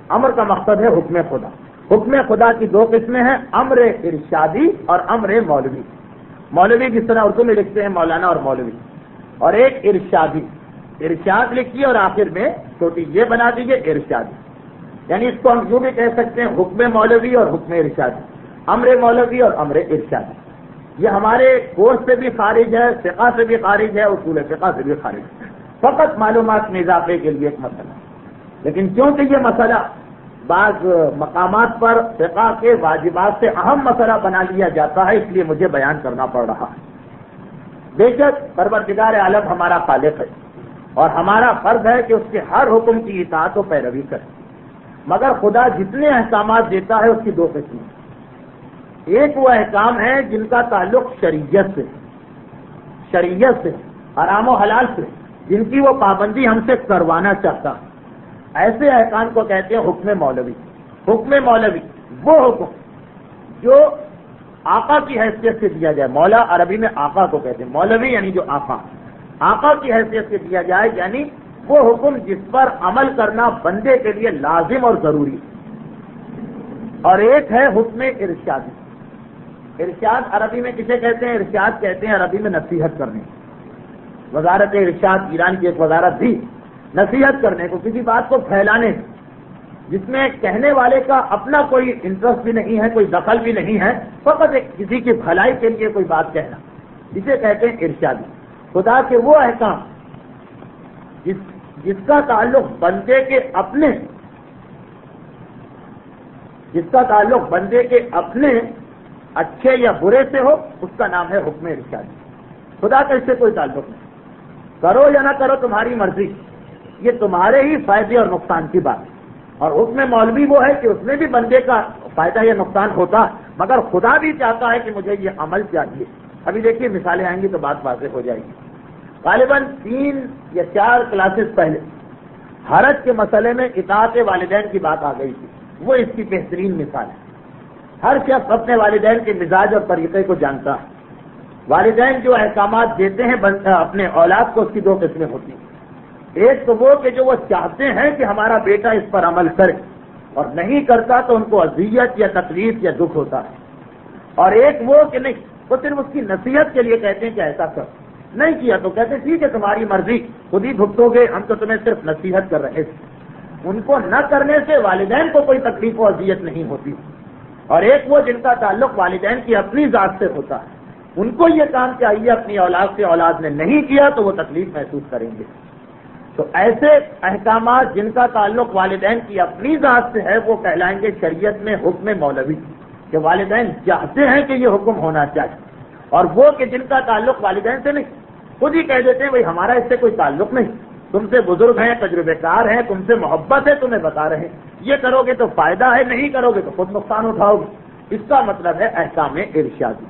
امر کا مقصد ہے حکم خدا. حکم خدا کی دو قسمیں ہیں، امر ارشادی اور امر مولوی. مولوی جس طرح اردو میں لکھتے ہیں مولانا اور مولوی، اور ایک ارشادی. ارشاد لکھیے اور آخر میں چھوٹی یہ بنا دیجیے ارشادی. یعنی اس کو ہم یوں بھی کہہ سکتے ہیں حکم مولوی اور حکم ارشادی، امر مولوی اور امر ارشادی. یہ ہمارے کورس سے بھی خارج ہے، فقہ سے بھی خارج ہے، اصول فقہ سے بھی خارج ہے. فقط معلومات میں اضافے کے لیے ایک مسئلہ. لیکن چونکہ یہ مسئلہ بعض مقامات پر فقہ کے واجبات سے اہم مسئلہ بنا لیا جاتا ہے، اس لیے مجھے بیان کرنا پڑ رہا ہے. بے شک پروردگار عالم ہمارا خالق ہے اور ہمارا فرض ہے کہ اس کے ہر حکم کی اطاعت و پیروی کریں. مگر خدا جتنے احکامات دیتا ہے اس کی دو قسمیں. ایک وہ احکام ہے جن کا تعلق شریعت سے شریعت سے حرام و حلال سے، جن کی وہ پابندی ہم سے کروانا چاہتا ہے. ایسے احکام کو کہتے ہیں حکم مولوی. حکم مولوی وہ حکم جو آقا کی حیثیت سے دیا جائے. مولا عربی میں آقا کو کہتے ہیں، مولوی یعنی جو آقا آقا کی حیثیت سے دیا جائے، یعنی وہ حکم جس پر عمل کرنا بندے کے لیے لازم اور ضروری. اور ایک ہے حکم ارشادی. ارشاد عربی میں کسے کہتے ہیں؟ ارشاد کہتے ہیں عربی میں نصیحت کرنے. وزارت ارشاد ایران کی ایک وزارت تھی، نصیحت کرنے کو، کسی بات کو پھیلانے، جس میں کہنے والے کا اپنا کوئی انٹرسٹ بھی نہیں ہے، کوئی دخل بھی نہیں ہے، فقط ایک کسی کی بھلائی کے لیے کوئی بات کہنا، اسے کہتے ہیں ارشادی. خدا کے وہ احکام جس جس کا تعلق بندے کے اپنے جس کا تعلق بندے کے اپنے اچھے یا برے سے ہو، اس کا نام ہے حکم ارشادی. خدا کا اس سے کوئی تعلق نہیں. کرو یا نہ کرو تمہاری مرضی، یہ تمہارے ہی فائدے اور نقصان کی بات ہے. اور حکم مولوی وہ ہے کہ اس میں بھی بندے کا فائدہ یا نقصان ہوتا ہے، مگر خدا بھی چاہتا ہے کہ مجھے یہ عمل چاہیے. ابھی دیکھیے مثالیں آئیں گی تو بات واضح ہو جائے گی. غالباً تین یا چار کلاسز پہلے حرج کے مسئلے میں اطاعت والدین کی بات آ گئی تھی. وہ اس کی بہترین مثال ہے. ہر شخص اپنے والدین کے مزاج اور طریقے کو جانتا ہے. والدین جو احکامات دیتے ہیں اپنے اولاد کو، اس کی دو قسمیں ہوتی ہیں. ایک تو وہ کہ جو وہ چاہتے ہیں کہ ہمارا بیٹا اس پر عمل کرے، اور نہیں کرتا تو ان کو اذیت یا تکلیف یا دکھ ہوتا ہے. اور ایک وہ کہ نہیں، وہ صرف اس کی نصیحت کے لیے کہتے ہیں کہ ایسا کر. نہیں کیا تو کہتے ہیں ٹھیک ہے تمہاری مرضی، خود ہی بھگتو گے، ہم تو تمہیں صرف نصیحت کر رہے تھے. ان کو نہ کرنے سے والدین کو کوئی تکلیف و اذیت نہیں ہوتی. اور ایک وہ جن کا تعلق والدین کی اپنی ذات سے ہوتا ہے، ان کو یہ کام چاہیے اپنی اولاد سے، اولاد نے نہیں کیا تو وہ تکلیف محسوس کریں گے. تو ایسے احکامات جن کا تعلق والدین کی اپنی ذات سے ہے وہ کہلائیں گے شریعت میں حکم مولوی، کہ والدین چاہتے ہیں کہ یہ حکم ہونا چاہیے. اور وہ کہ جن کا تعلق والدین سے نہیں، خود ہی کہہ دیتے ہیں بھائی ہمارا اس سے کوئی تعلق نہیں، تم سے بزرگ ہیں، تجربے کار ہیں، تم سے محبت ہے، تمہیں بتا رہے ہیں یہ کرو گے تو فائدہ ہے، نہیں کرو گے تو خود نقصان اٹھاؤ گے. اس کا مطلب ہے احکام ارشادی.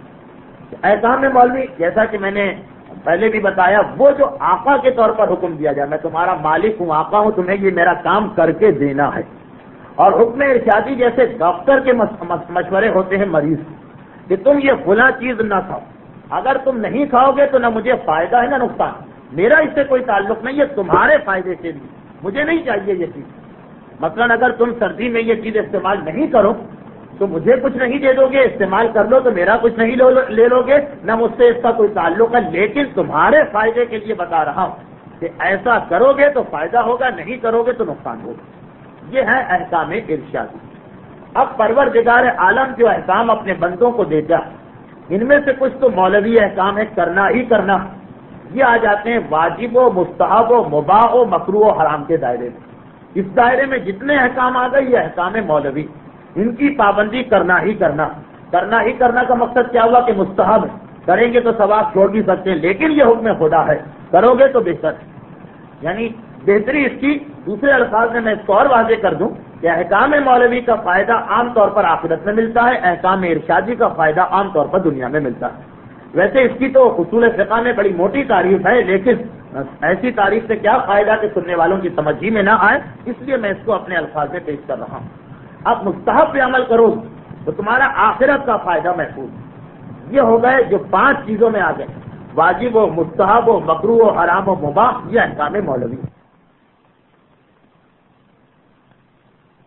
احکام مولوی جیسا کہ میں نے پہلے بھی بتایا، وہ جو آقا کے طور پر حکم دیا جائے، میں تمہارا مالک ہوں، آقا ہوں، تمہیں یہ میرا کام کر کے دینا ہے. اور حکم ارشادی جیسے ڈاکٹر کے مشورے ہوتے ہیں مریض کہ تم یہ فلاں چیز نہ کھاؤ، اگر تم نہیں کھاؤ گے تو نہ مجھے فائدہ ہے نہ نقصان، میرا اس سے کوئی تعلق نہیں ہے، تمہارے فائدے کے لیے مجھے نہیں چاہیے یہ چیز. مثلا اگر تم سردی میں یہ چیز استعمال نہیں کرو تو مجھے کچھ نہیں دے دو گے، استعمال کر لو تو میرا کچھ نہیں لے لو گے، نہ مجھ سے اس کا کوئی تعلق ہے، لیکن تمہارے فائدے کے لیے بتا رہا ہوں کہ ایسا کرو گے تو فائدہ ہوگا، نہیں کرو گے تو نقصان ہوگا. یہ ہے احکام ارشادی. اب پروردگار عالم جو احکام اپنے بندوں کو دیتا ہے، ان میں سے کچھ تو مولوی احکام ہے، کرنا ہی کرنا، یہ آ جاتے ہیں واجب و مستحب و مباح و مکروہ و حرام کے دائرے میں. اس دائرے میں جتنے احکام آ گئے یہ احکام مولوی، ان کی پابندی کرنا ہی کرنا. کرنا ہی کرنا کا مقصد کیا ہوا کہ مستحب ہے، کریں گے تو ثواب چھوڑ بھی سکتے ہیں، لیکن یہ حکم خدا ہے، کرو گے تو بہتر ہے. یعنی بہتری اس کی دوسرے الفاظ میں میں اس کو اور واضح کر دوں کہ احکام مولوی کا فائدہ عام طور پر آخرت میں ملتا ہے، احکام ارشادی کا فائدہ عام طور پر دنیا میں ملتا ہے. ویسے اس کی تو اصول فقہ میں بڑی موٹی تعریف ہے، لیکن ایسی تعریف سے کیا فائدہ کہ سننے والوں کی سمجھ ہی میں نہ آئے، اس لیے میں اس کو اپنے الفاظ میں پیش کر رہا ہوں. اب مستحب پہ عمل کرو تو تمہارا آخرت کا فائدہ محفوظ. یہ ہو گئے جو پانچ چیزوں میں آ گئے، واجب و مستحب و مکروہ و حرام و مباح، یہ احکام مولوی.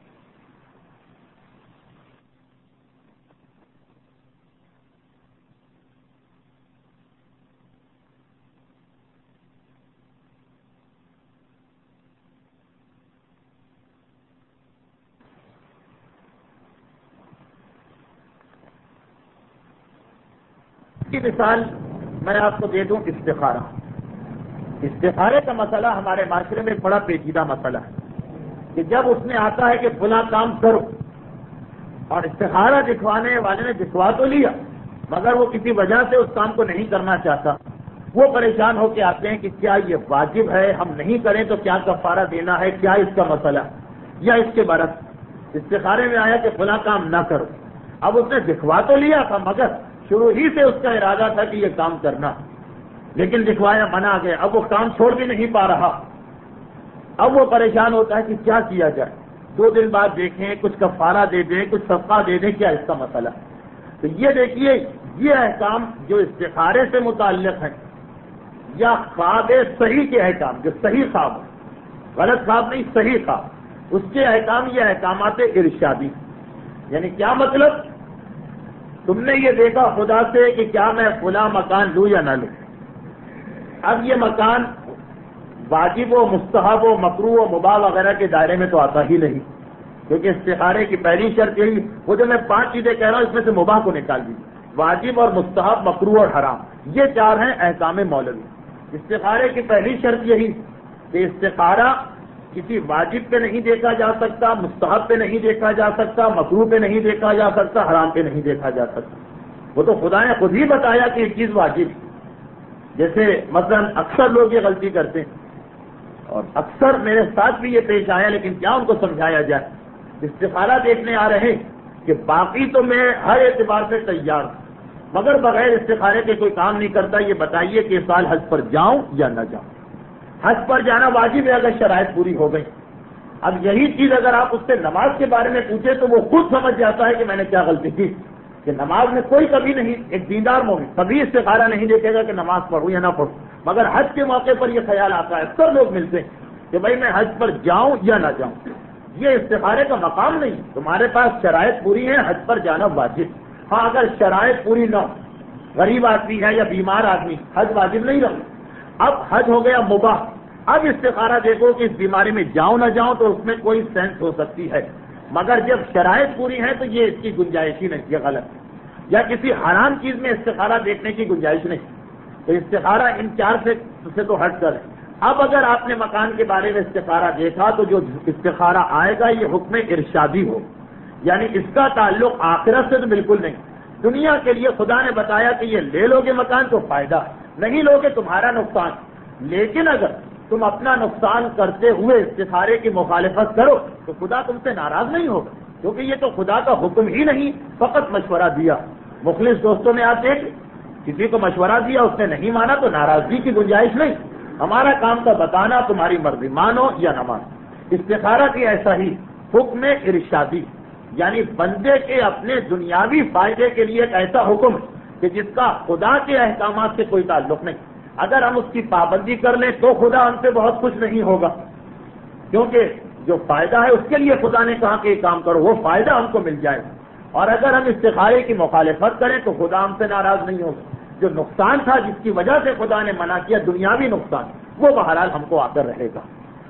کی مثال میں آپ کو دے دوں استخارہ. استخارے کا مسئلہ ہمارے معاشرے میں بڑا پیچیدہ مسئلہ ہے کہ جب اس میں آتا ہے کہ فلاں کام کرو اور استخارہ دکھوانے والے نے دکھوا تو لیا مگر وہ کسی وجہ سے اس کام کو نہیں کرنا چاہتا, وہ پریشان ہو کے آتے ہیں کہ کیا یہ واجب ہے, ہم نہیں کریں تو کیا کفارہ دینا ہے, کیا اس کا مسئلہ, یا اس کے برعکس استخارے میں آیا کہ فلاں کام نہ کرو. اب اس نے دکھوا تو لیا تھا مگر شروع ہی سے اس کا ارادہ تھا کہ یہ کام کرنا, لیکن دکھوایا منع آ گیا, اب وہ کام چھوڑ بھی نہیں پا رہا. اب وہ پریشان ہوتا ہے کہ کیا کیا جائے. دو دن بعد دیکھیں کچھ کفارہ دے دیں, کچھ صدقہ دے دیں, کیا اس کا مسئلہ. تو یہ دیکھیے یہ احکام جو استخارے سے متعلق ہیں یا خواب صحیح کے احکام, جو صحیح خواب غلط خواب نہیں صحیح خواب, اس کے احکام یہ احکامات ارشادی. یعنی کیا مطلب, تم نے یہ دیکھا خدا سے کہ کیا میں فلاں مکان لوں یا نہ لوں. اب یہ مکان واجب و مستحب و مکروہ و مباح وغیرہ کے دائرے میں تو آتا ہی نہیں, کیونکہ استخارے کی پہلی شرط یہی, وہ جو میں پانچ چیزیں کہہ رہا ہوں اس میں سے مباح کو نکال دیجیے. واجب اور مستحب, مکروہ اور حرام, یہ چار ہیں احکام مولوی. استخارے کی پہلی شرط یہی کہ استخارہ کسی واجب پہ نہیں دیکھا جا سکتا, مستحب پہ نہیں دیکھا جا سکتا, مکروہ پہ نہیں دیکھا جا سکتا, حرام پہ نہیں دیکھا جا سکتا. وہ تو خدا نے خود ہی بتایا کہ ایک چیز واجب. جیسے مثلا اکثر لوگ یہ غلطی کرتے ہیں اور اکثر میرے ساتھ بھی یہ پیش آیا, لیکن کیا ان کو سمجھایا جائے. استخارہ دیکھنے آ رہے کہ باقی تو میں ہر اعتبار سے تیار ہوں مگر بغیر استخارے کے کوئی کام نہیں کرتا, یہ بتائیے کہ اس سال حج پر جاؤں یا نہ جاؤں. حج پر جانا واجب ہے اگر شرائط پوری ہو گئی. اب یہی چیز اگر آپ اس سے نماز کے بارے میں پوچھیں تو وہ خود سمجھ جاتا ہے کہ میں نے کیا غلطی کی, کہ نماز میں کوئی کبھی نہیں, ایک دیندار مومن کبھی استخارہ نہیں دیکھے گا کہ نماز پڑھوں یا نہ پڑھوں, مگر حج کے موقع پر یہ خیال آتا ہے. اکثر لوگ ملتے ہیں کہ بھائی میں حج پر جاؤں یا نہ جاؤں. یہ استخارے کا مقام نہیں, تمہارے پاس شرائط پوری ہے, حج پر جانا واجب. ہاں اگر شرائط پوری نہ ہو, غریب آدمی ہے یا بیمار آدمی, حج واجب نہیں رہا. اب حج ہو گیا مباح. اب استخارہ دیکھو کہ اس بیماری میں جاؤں نہ جاؤں تو اس میں کوئی سینس ہو سکتی ہے, مگر جب شرائط پوری ہے تو یہ اس کی گنجائش ہی نہیں, یہ غلط ہے. یا کسی حرام چیز میں استخارہ دیکھنے کی گنجائش نہیں, تو استخارہ ان چار سے سے تو ہٹ کر ہے. اب اگر آپ نے مکان کے بارے میں استخارہ دیکھا تو جو استخارہ آئے گا یہ حکم ارشادی ہو, یعنی اس کا تعلق آخرت سے تو بالکل نہیں. دنیا کے لیے خدا نے بتایا کہ یہ لے لو گے مکان تو فائدہ, نہیں لو گے تمہارا نقصان. لیکن اگر تم اپنا نقصان کرتے ہوئے استخارے کی مخالفت کرو تو خدا تم سے ناراض نہیں ہوگا, کیونکہ یہ تو خدا کا حکم ہی نہیں, فقط مشورہ دیا. مخلص دوستوں نے آپ دیکھ, کسی کو مشورہ دیا اس نے نہیں مانا تو ناراضگی کی گنجائش نہیں. ہمارا کام تھا بتانا, تمہاری مرضی, مانو یا نہ مانو. استخارہ کی ایسا ہی حکم ارشادی, یعنی بندے کے اپنے دنیاوی فائدے کے لیے ایک ایسا حکم کہ جس کا خدا کے احکامات سے کوئی تعلق نہیں. اگر ہم اس کی پابندی کر لیں تو خدا ہم سے بہت کچھ نہیں ہوگا, کیونکہ جو فائدہ ہے اس کے لیے خدا نے کہا کہ یہ کام کرو, وہ فائدہ ہم کو مل جائے. اور اگر ہم استخارے کی مخالفت کریں تو خدا ہم سے ناراض نہیں ہوگا. جو نقصان تھا جس کی وجہ سے خدا نے منع کیا, دنیاوی نقصان, وہ بہرحال ہم کو آ کر رہے گا.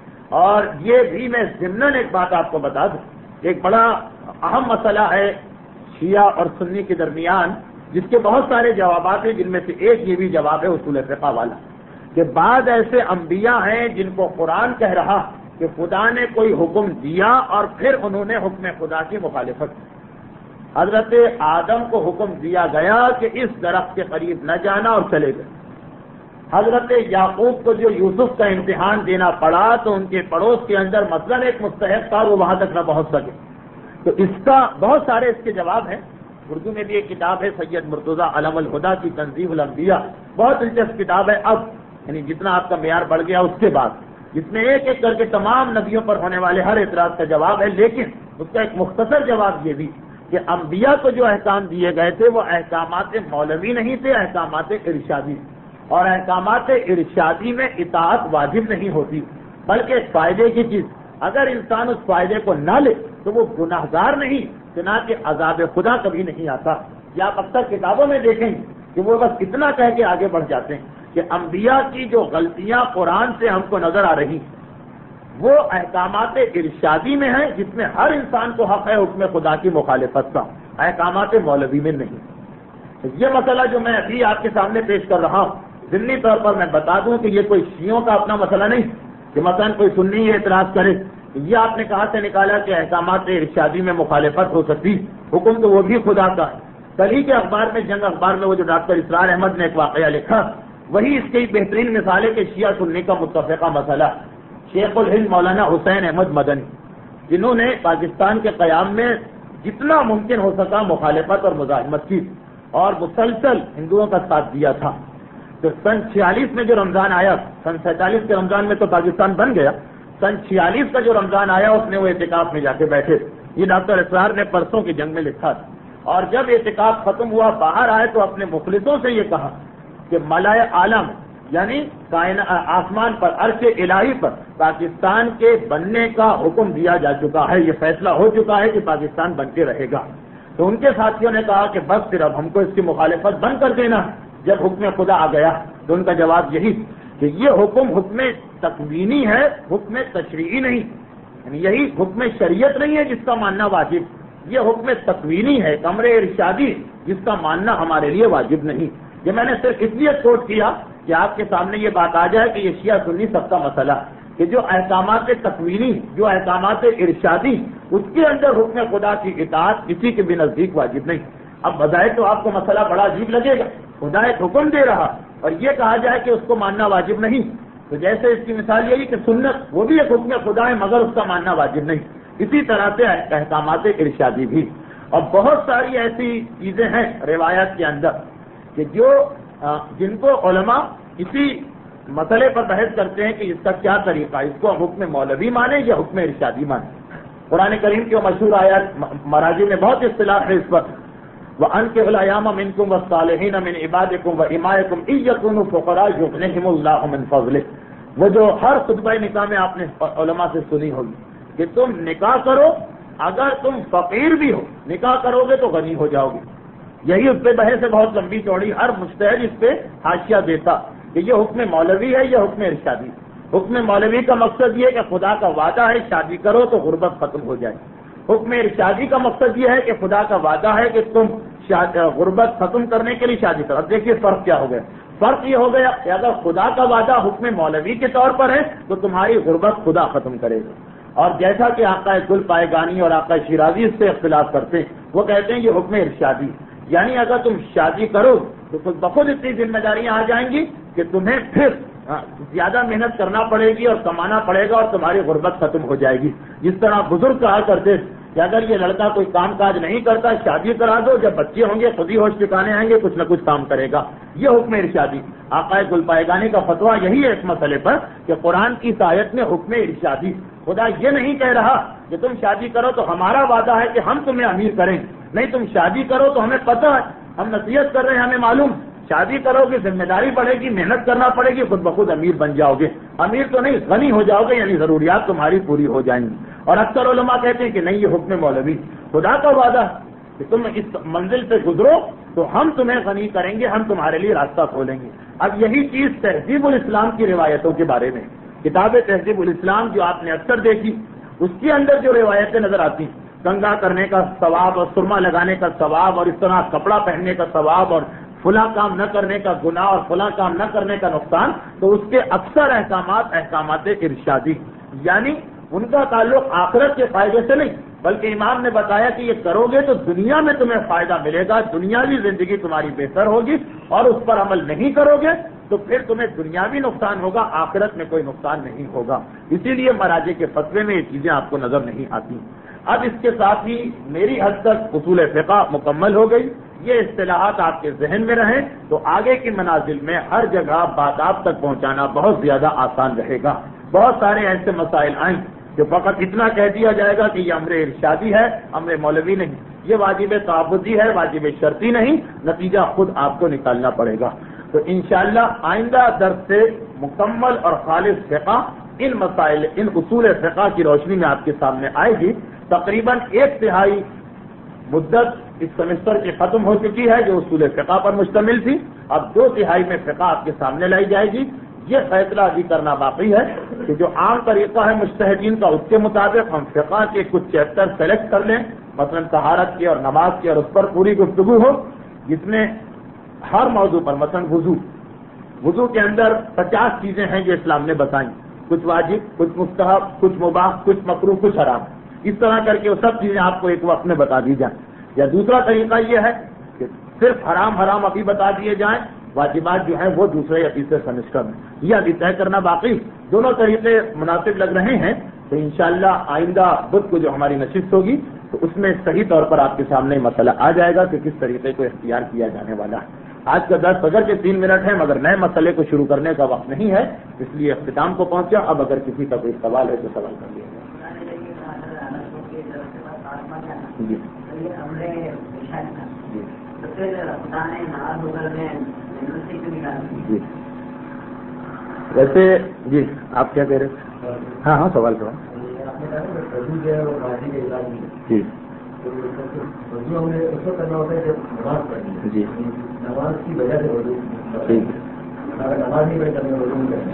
اور یہ بھی میں ضمناً ایک بات آپ کو بتا دوں, ایک بڑا اہم مسئلہ ہے شیعہ اور سنی کے درمیان, جس کے بہت سارے جوابات ہیں, جن میں سے ایک یہ بھی جواب ہے اصول فقہ والا, کہ بعض ایسے انبیاء ہیں جن کو قرآن کہہ رہا کہ خدا نے کوئی حکم دیا اور پھر انہوں نے حکم خدا کی مخالفت کی. حضرت آدم کو حکم دیا گیا کہ اس درخت کے قریب نہ جانا اور چلے گئے. حضرت یعقوب کو جو یوسف کا امتحان دینا پڑا تو ان کے پڑوس کے اندر مثلاً ایک مستحق تھا, وہ وہاں تک نہ پہنچ سکے. تو اس کا بہت سارے اس کے جواب ہیں. اردو میں بھی ایک کتاب ہے سید مرتضیٰ علم الہدا کی تنظیم الانبیاء, بہت دلچسپ کتاب ہے. اب یعنی جتنا آپ کا معیار بڑھ گیا اس کے بعد, جس میں ایک ایک کر کے تمام نبیوں پر ہونے والے ہر اعتراض کا جواب ہے. لیکن اس کا ایک مختصر جواب یہ بھی کہ انبیاء کو جو احکام دیے گئے تھے وہ احکامات مولوی نہیں تھے, احکامات ارشادی. اور احکامات ارشادی میں اطاعت واجب نہیں ہوتی بلکہ فائدے کی چیز. اگر انسان اس فائدے کو نہ لے تو وہ گناہگار نہیں, چنانچہ عذاب خدا کبھی نہیں آتا. یا آپ اکثر کتابوں میں دیکھیں کہ وہ بس اتنا کہہ کے آگے بڑھ جاتے ہیں کہ انبیاء کی جو غلطیاں قرآن سے ہم کو نظر آ رہی وہ احکامات ارشادی میں ہیں, جس میں ہر انسان کو حق ہے حکم خدا کی مخالفت کا, احکامات مولوی میں نہیں. یہ مسئلہ جو میں ابھی آپ کے سامنے پیش کر رہا ہوں، ضمنی طور پر میں بتا دوں کہ یہ کوئی شیعوں کا اپنا مسئلہ نہیں کہ مثلا کوئی سنی اعتراض کرے، یہ آپ نے کہاں سے نکالا کہ احکامات ارشادی میں مخالفت ہو سکتی، حکم تو وہ بھی خدا کا ہے۔ کل ہی کے اخبار میں، جنگ اخبار میں، وہ جو ڈاکٹر اسرار احمد نے ایک واقعہ لکھا، وہی اس کی بہترین مثال ہے کہ شیعہ سنی کا متفقہ مسئلہ۔ شیخ الہند مولانا حسین احمد مدنی، جنہوں نے پاکستان کے قیام میں جتنا ممکن ہو سکا مخالفت اور مزاحمت کی اور مسلسل ہندوؤں کا ساتھ دیا تھا، تو سن چھیالیس میں جو رمضان آیا، سن سینتالیس کے رمضان میں تو پاکستان بن گیا، سن چھیالیس کا جو رمضان آیا اس میں وہ اعتکاف میں جا کے بیٹھے۔ یہ ڈاکٹر اسرار نے پرسوں کی جنگ میں لکھا تھا، اور جب اعتکاف ختم ہوا باہر آئے تو اپنے مخلصوں سے یہ کہا کہ ملائے عالم یعنی آسمان پر، عرش الہی پر پاکستان کے بننے کا حکم دیا جا چکا ہے، یہ فیصلہ ہو چکا ہے کہ پاکستان بن کے رہے گا۔ تو ان کے ساتھیوں نے کہا کہ بس پھر اب ہم کو اس کی مخالفت بند کر دینا۔ جب حکم خدا آ گیا تو ان کا جواب یہی کہ یہ حکم حکم تکوینی ہے، حکم تشریعی نہیں، یعنی یہی حکم شریعت نہیں ہے جس کا ماننا واجب، یہ حکم تکوینی ہے، امر ارشادی، جس کا ماننا ہمارے لیے واجب نہیں۔ یہ میں نے صرف اس لیے کوٹ کیا کہ آپ کے سامنے یہ بات آ جائے کہ یہ شیعہ سنی سب کا مسئلہ کہ جو احکامات تکوینی، جو احکامات ارشادی، اس کے اندر حکم خدا کی اطاعت کسی کے بھی نزدیک واجب نہیں۔ اب بظاہر تو آپ کو مسئلہ بڑا عجیب لگے گا، خدا ایک حکم دے رہا اور یہ کہا جائے کہ اس کو ماننا واجب نہیں، تو جیسے اس کی مثال یہی کہ سنت وہ بھی ایک حکم خدا ہے مگر اس کا ماننا واجب نہیں، اسی طرح سے احکامات ارشادی بھی۔ اور بہت ساری ایسی چیزیں ہیں روایات کے اندر کہ جو جن کو علماء اسی مسئلے پر بحث کرتے ہیں کہ اس کا کیا طریقہ، اس کو حکم مولوی مانے یا حکم ارشادی مانے۔ قرآن کریم کی مشہور آیات مراجع میں بہت اختلاف ہے اس پر، وَأَنكِحُوا الْأَيَامَ مِنكُمْ وَالصَّالِحِينَ مِنْ عِبَادِكُمْ وَإِمَائِكُمْ إِن يَكُونُوا فُقَرَاءَ يُغْنِهِمُ اللَّهُ مِنْ فَضْلِهِ۔ وہ جو ہر خطبہ نکاح میں آپ نے علماء سے سنی ہوگی کہ تم نکاح کرو اگر تم فقیر بھی ہو، نکاح کرو گے تو غنی ہو جاؤ گے۔ یہی اس پہ بحث ہے بہت لمبی چوڑی، ہر مجتہد اس پہ حاشیہ دیتا کہ یہ حکم مولوی ہے یا حکم ارشادی۔ حکم مولوی کا مقصد یہ کہ خدا کا وعدہ ہے شادی کرو تو غربت ختم ہو جائے، حکم ارشادی کا مقصد یہ ہے کہ خدا کا وعدہ ہے کہ تم غربت ختم کرنے کے لیے شادی کرو۔ اب دیکھیے فرق کیا ہو گیا، فرق یہ ہو گیا کہ اگر خدا کا وعدہ حکم مولوی کے طور پر ہے تو تمہاری غربت خدا ختم کرے گا، اور جیسا کہ آقا گل پائیگانی اور آقا شیرازی اس سے اختلاف کرتے ہیں، وہ کہتے ہیں یہ حکم ارشادی، یعنی اگر تم شادی کرو تو خود بخود اتنی ذمہ داریاں آ جائیں گی کہ تمہیں پھر زیادہ محنت کرنا پڑے گی اور کمانا پڑے گا اور تمہاری غربت ختم ہو جائے گی۔ جس طرح بزرگ کہا کرتے کہ اگر یہ لڑکا کوئی کام کاج نہیں کرتا شادی کرا دو، جب بچے ہوں گے خود ہی ہوش ٹھکانے آئیں گے، کچھ نہ کچھ کام کرے گا، یہ حکم ارشادی۔ آقا گل پائیگانی کا فتویٰ یہی ہے اس مسئلے پر کہ قرآن کی آیت میں حکم ارشادی، خدا یہ نہیں کہہ رہا کہ تم شادی کرو تو ہمارا وعدہ ہے کہ ہم تمہیں امیر کریں، نہیں، تم شادی کرو تو ہمیں پتہ ہے، ہم نصیحت کر رہے ہیں، ہمیں معلوم، شادی کرو گے ذمہ داری بڑھے گی، محنت کرنا پڑے گی، خود بخود امیر بن جاؤ گے، امیر تو نہیں غنی ہو جاؤ گے، یعنی ضروریات تمہاری پوری ہو جائیں گی۔ اور اکثر علماء کہتے ہیں کہ نہیں، یہ حکم مولوی، خدا کا وعدہ کہ تم اس منزل سے گزرو تو ہم تمہیں غنی کریں گے، ہم تمہارے لیے راستہ کھولیں گے۔ اب یہی چیز تہذیب الاسلام کی روایتوں کے بارے میں، کتاب تہذیب الاسلام جو آپ نے اکثر دیکھی، اس کے اندر جو روایتیں نظر آتی، کنگھا کرنے کا ثواب اور سرما لگانے کا ثواب اور اس طرح کپڑا پہننے کا ثواب اور فلاں کام نہ کرنے کا گناہ اور فلاں کام نہ کرنے کا نقصان، تو اس کے اکثر احکامات احکامات ارشادی، یعنی ان کا تعلق آخرت کے فائدے سے نہیں، بلکہ امام نے بتایا کہ یہ کرو گے تو دنیا میں تمہیں فائدہ ملے گا، دنیاوی زندگی تمہاری بہتر ہوگی، اور اس پر عمل نہیں کرو گے تو پھر تمہیں دنیاوی نقصان ہوگا، آخرت میں کوئی نقصان نہیں ہوگا۔ اسی لیے مراجع کے فتوے میں یہ چیزیں آپ کو نظر نہیں آتی۔ اب اس کے ساتھ ہی میری حد تک اصول فقہ مکمل ہو گئی، یہ اصطلاحات آپ کے ذہن میں رہیں تو آگے کی منازل میں ہر جگہ بات آپ تک پہنچانا بہت زیادہ آسان رہے گا۔ بہت سارے ایسے مسائل آئیں جو فقط اتنا کہہ دیا جائے گا کہ یہ امر ارشادی ہے، امر مولوی نہیں، یہ واجب تعبدی ہے، واجب شرطی نہیں، نتیجہ خود آپ کو نکالنا پڑے گا۔ تو انشاءاللہ آئندہ درس سے مکمل اور خالص فقہ ان مسائل، ان اصول فقہ کی روشنی میں آپ کے سامنے آئے گی۔ تقریباً ایک تہائی مدت اس سیمسٹر کی ختم ہو چکی ہے جو اصول فقہ پر مشتمل تھی، اب دو تہائی میں فقہ آپ کے سامنے لائی جائے گی۔ یہ فیصلہ ابھی کرنا باقی ہے کہ جو عام طریقہ ہے مجتہدین کا، اس کے مطابق ہم فقہ کے کچھ چیپٹر سلیکٹ کر لیں، مثلا طہارت کے اور نماز کے، اور اس پر پوری گفتگو ہو، جس میں ہر موضوع پر، مثلا وضو وضو کے اندر پچاس چیزیں ہیں جو اسلام نے بتائیں، کچھ واجب، کچھ مستحب، کچھ مباح، کچھ مکروہ، کچھ حرام. اس طرح کر کے وہ سب چیزیں آپ کو ایک وقت میں بتا دی جائیں. یا دوسرا طریقہ یہ ہے کہ صرف حرام حرام ابھی بتا دیے جائیں، واجبات جو ہیں وہ دوسرے یا تیسرے سمسٹر میں، یہ ابھی طے کرنا باقی. دونوں طریقے مناسب لگ رہے ہیں تو انشاءاللہ آئندہ بدھ کو جو ہماری نشست ہوگی تو اس میں صحیح طور پر آپ کے سامنے مسئلہ آ جائے گا کہ کس طریقے کو اختیار کیا جانے والا ہے. آج کا درس فجر کے تین منٹ ہے مگر نئے مسئلے کو شروع کرنے کا وقت نہیں ہے، اس لیے اختتام کو پہنچا. اب اگر کسی کا کوئی سوال ہے تو سوال کر لیا جی جی. ویسے جی آپ کیا کہہ رہے ہیں؟ ہاں ہاں سوال کرو جی. ہم نے اس وقت کرنا ہوتا ہے جب نماز پڑھنی ہے جی نماز کی وجہ سے وضو، ٹھیک اگر نماز نہیں پڑھ کرنا وضو نہیں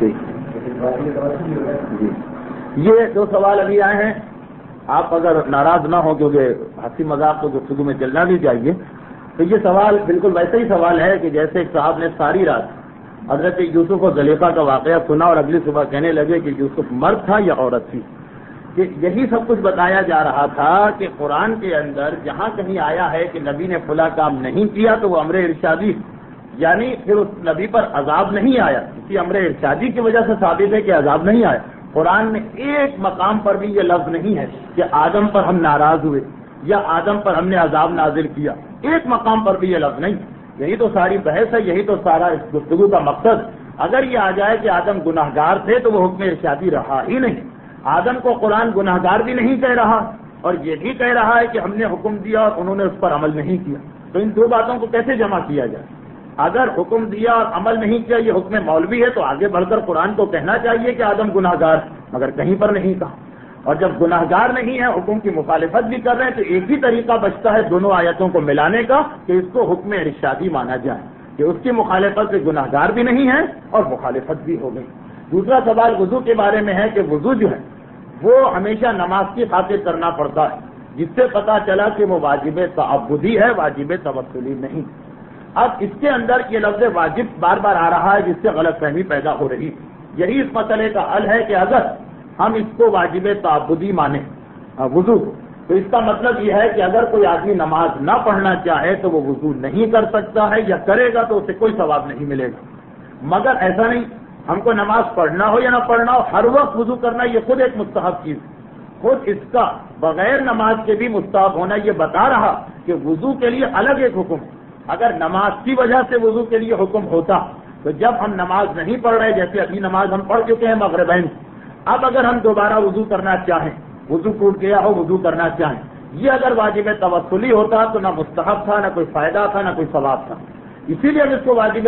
ٹھیک جی. یہ دو سوال ابھی آئے ہیں، آپ اگر ناراض نہ ہو کیونکہ ہنسی مذاق کو گفتگو میں چلنا بھی چاہیے، تو یہ سوال بالکل ویسا ہی سوال ہے کہ جیسے ایک صاحب نے ساری رات حضرت یوسف اور زلیخا کا واقعہ سنا اور اگلی صبح کہنے لگے کہ یوسف مرد تھا یا عورت تھی. کہ یہی سب کچھ بتایا جا رہا تھا کہ قرآن کے اندر جہاں کہیں آیا ہے کہ نبی نے فلاں کام نہیں کیا تو وہ امر ارشادی، یعنی پھر اس نبی پر عذاب نہیں آیا، کسی امر ارشادی کی وجہ سے ثابت ہے کہ عذاب نہیں آیا. قرآن میں ایک مقام پر بھی یہ لفظ نہیں ہے کہ آدم پر ہم ناراض ہوئے یا آدم پر ہم نے عذاب نازل کیا، ایک مقام پر بھی یہ لفظ نہیں. یہی تو ساری بحث ہے، یہی تو سارا اس گفتگو کا مقصد. اگر یہ آ جائے کہ آدم گناہگار تھے تو وہ حکم ارشادی رہا ہی نہیں. آدم کو قرآن گناہگار بھی نہیں کہہ رہا اور یہ بھی کہہ رہا ہے کہ ہم نے حکم دیا اور انہوں نے اس پر عمل نہیں کیا. تو ان دو باتوں کو کیسے جمع کیا جائے؟ اگر حکم دیا اور عمل نہیں کیا یہ حکم مولوی ہے تو آگے بڑھ کر قرآن کو کہنا چاہیے کہ آدم گناہگار، مگر کہیں پر نہیں کہا. اور جب گناہگار نہیں ہے، حکم کی مخالفت بھی کر رہے ہیں، تو ایک ہی طریقہ بچتا ہے دونوں آیتوں کو ملانے کا کہ اس کو حکم ارشادی مانا جائے کہ اس کی مخالفت سے گناہگار بھی نہیں ہے اور مخالفت بھی ہو گئی. دوسرا سوال وضو کے بارے میں ہے کہ وضو جو ہے وہ ہمیشہ نماز کی خاطر کرنا پڑتا ہے، جس سے پتا چلا کہ وہ واجب تعبدی ہے، واجب توسلی نہیں. اب اس کے اندر یہ لفظ واجب بار بار آ رہا ہے جس سے غلط فہمی پیدا ہو رہی. یہی اس مسئلے کا حل ہے کہ اگر ہم اس کو واجب تعبدی مانیں وضو کو، تو اس کا مطلب یہ ہے کہ اگر کوئی آدمی نماز نہ پڑھنا چاہے تو وہ وضو نہیں کر سکتا ہے، یا کرے گا تو اسے کوئی ثواب نہیں ملے گا. مگر ایسا نہیں، ہم کو نماز پڑھنا ہو یا نہ پڑھنا ہو ہر وقت وضو کرنا یہ خود ایک مستحب چیز، خود اس کا بغیر نماز کے بھی مستحب ہونا یہ بتا رہا کہ وضو کے لیے الگ ایک حکم ہے. اگر نماز کی وجہ سے وضو کے لیے حکم ہوتا تو جب ہم نماز نہیں پڑھ رہے، جیسے ابھی نماز ہم پڑھ چکے ہیں مغربین، اب اگر ہم دوبارہ وضو کرنا چاہیں، وضو ٹوٹ گیا ہو وضو کرنا چاہیں، یہ اگر واجب توسلی ہوتا تو نہ مستحب تھا، نہ کوئی فائدہ تھا، نہ کوئی ثواب تھا. اسی لیے ہم اس کو واجب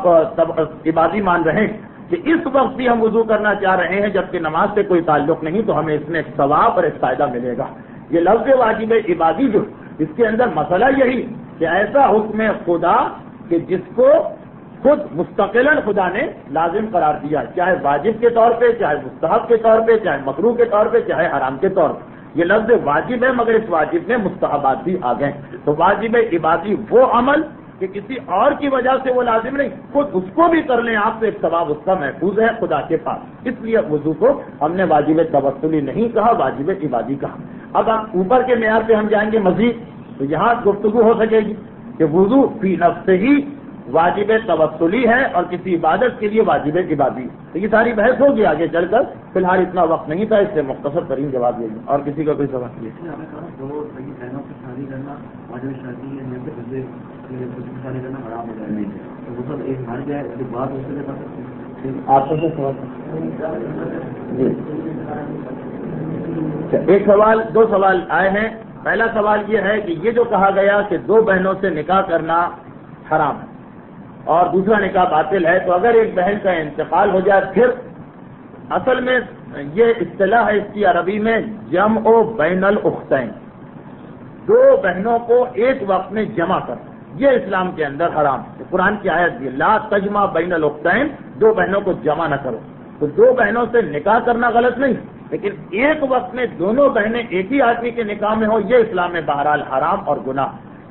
عبادی مان رہے ہیں کہ اس وقت بھی ہم وضو کرنا چاہ رہے ہیں جبکہ نماز سے کوئی تعلق نہیں، تو ہمیں اس میں ایک ثواب اور ایک فائدہ ملے گا. یہ لفظ واجب عبادی جو اس کے اندر مسئلہ یہی کہ ایسا حکم خدا کہ جس کو خود مستقلاً خدا نے لازم قرار دیا، چاہے واجب کے طور پہ، چاہے مستحب کے طور پہ، چاہے مکروہ کے طور پہ، چاہے حرام کے طور پہ. یہ لفظ واجب ہے مگر اس واجب میں مستحبات بھی آ گئے. تو واجب عبادی وہ عمل کہ کسی اور کی وجہ سے وہ لازم نہیں، خود اس کو بھی کر لیں آپ تو ایک ثواب اس کا محفوظ ہے خدا کے پاس. اس لیے وضو کو ہم نے واجب توسلی نہیں کہا، واجب عبادی کہا. اب آپ اوپر کے معیار پہ ہم جائیں گے مزید تو یہاں گفتگو ہو سکے گی کہ وضو فی نفس ہی واجب توسلی ہے اور کسی عبادت کے لیے واجب عبادی. تو یہ ساری بحث ہوگی آگے چل کر، فی الحال اتنا وقت نہیں تھا، اس سے مختصر ترین جواب دیں گے. اور کسی کا کوئی سوال نہیں؟ آپ سے سوال جی ایک سوال دو سوال آئے ہیں. پہلا سوال یہ ہے کہ یہ جو کہا گیا کہ دو بہنوں سے نکاح کرنا حرام ہے اور دوسرا نکاح باطل ہے، تو اگر ایک بہن کا انتقال ہو جائے پھر اصل میں یہ اصطلاح ہے اس کی عربی میں جمع بین الاختین، دو بہنوں کو ایک وقت میں جمع کرنا، یہ اسلام کے اندر حرام ہے. قرآن کی آیت بھی لا تجمع بین الاختین، دو بہنوں کو جمع نہ کرو. تو دو بہنوں سے نکاح کرنا غلط نہیں، لیکن ایک وقت میں دونوں بہنیں ایک ہی آدمی کے نکاح میں ہو یہ اسلام میں بہرحال حرام اور گناہ.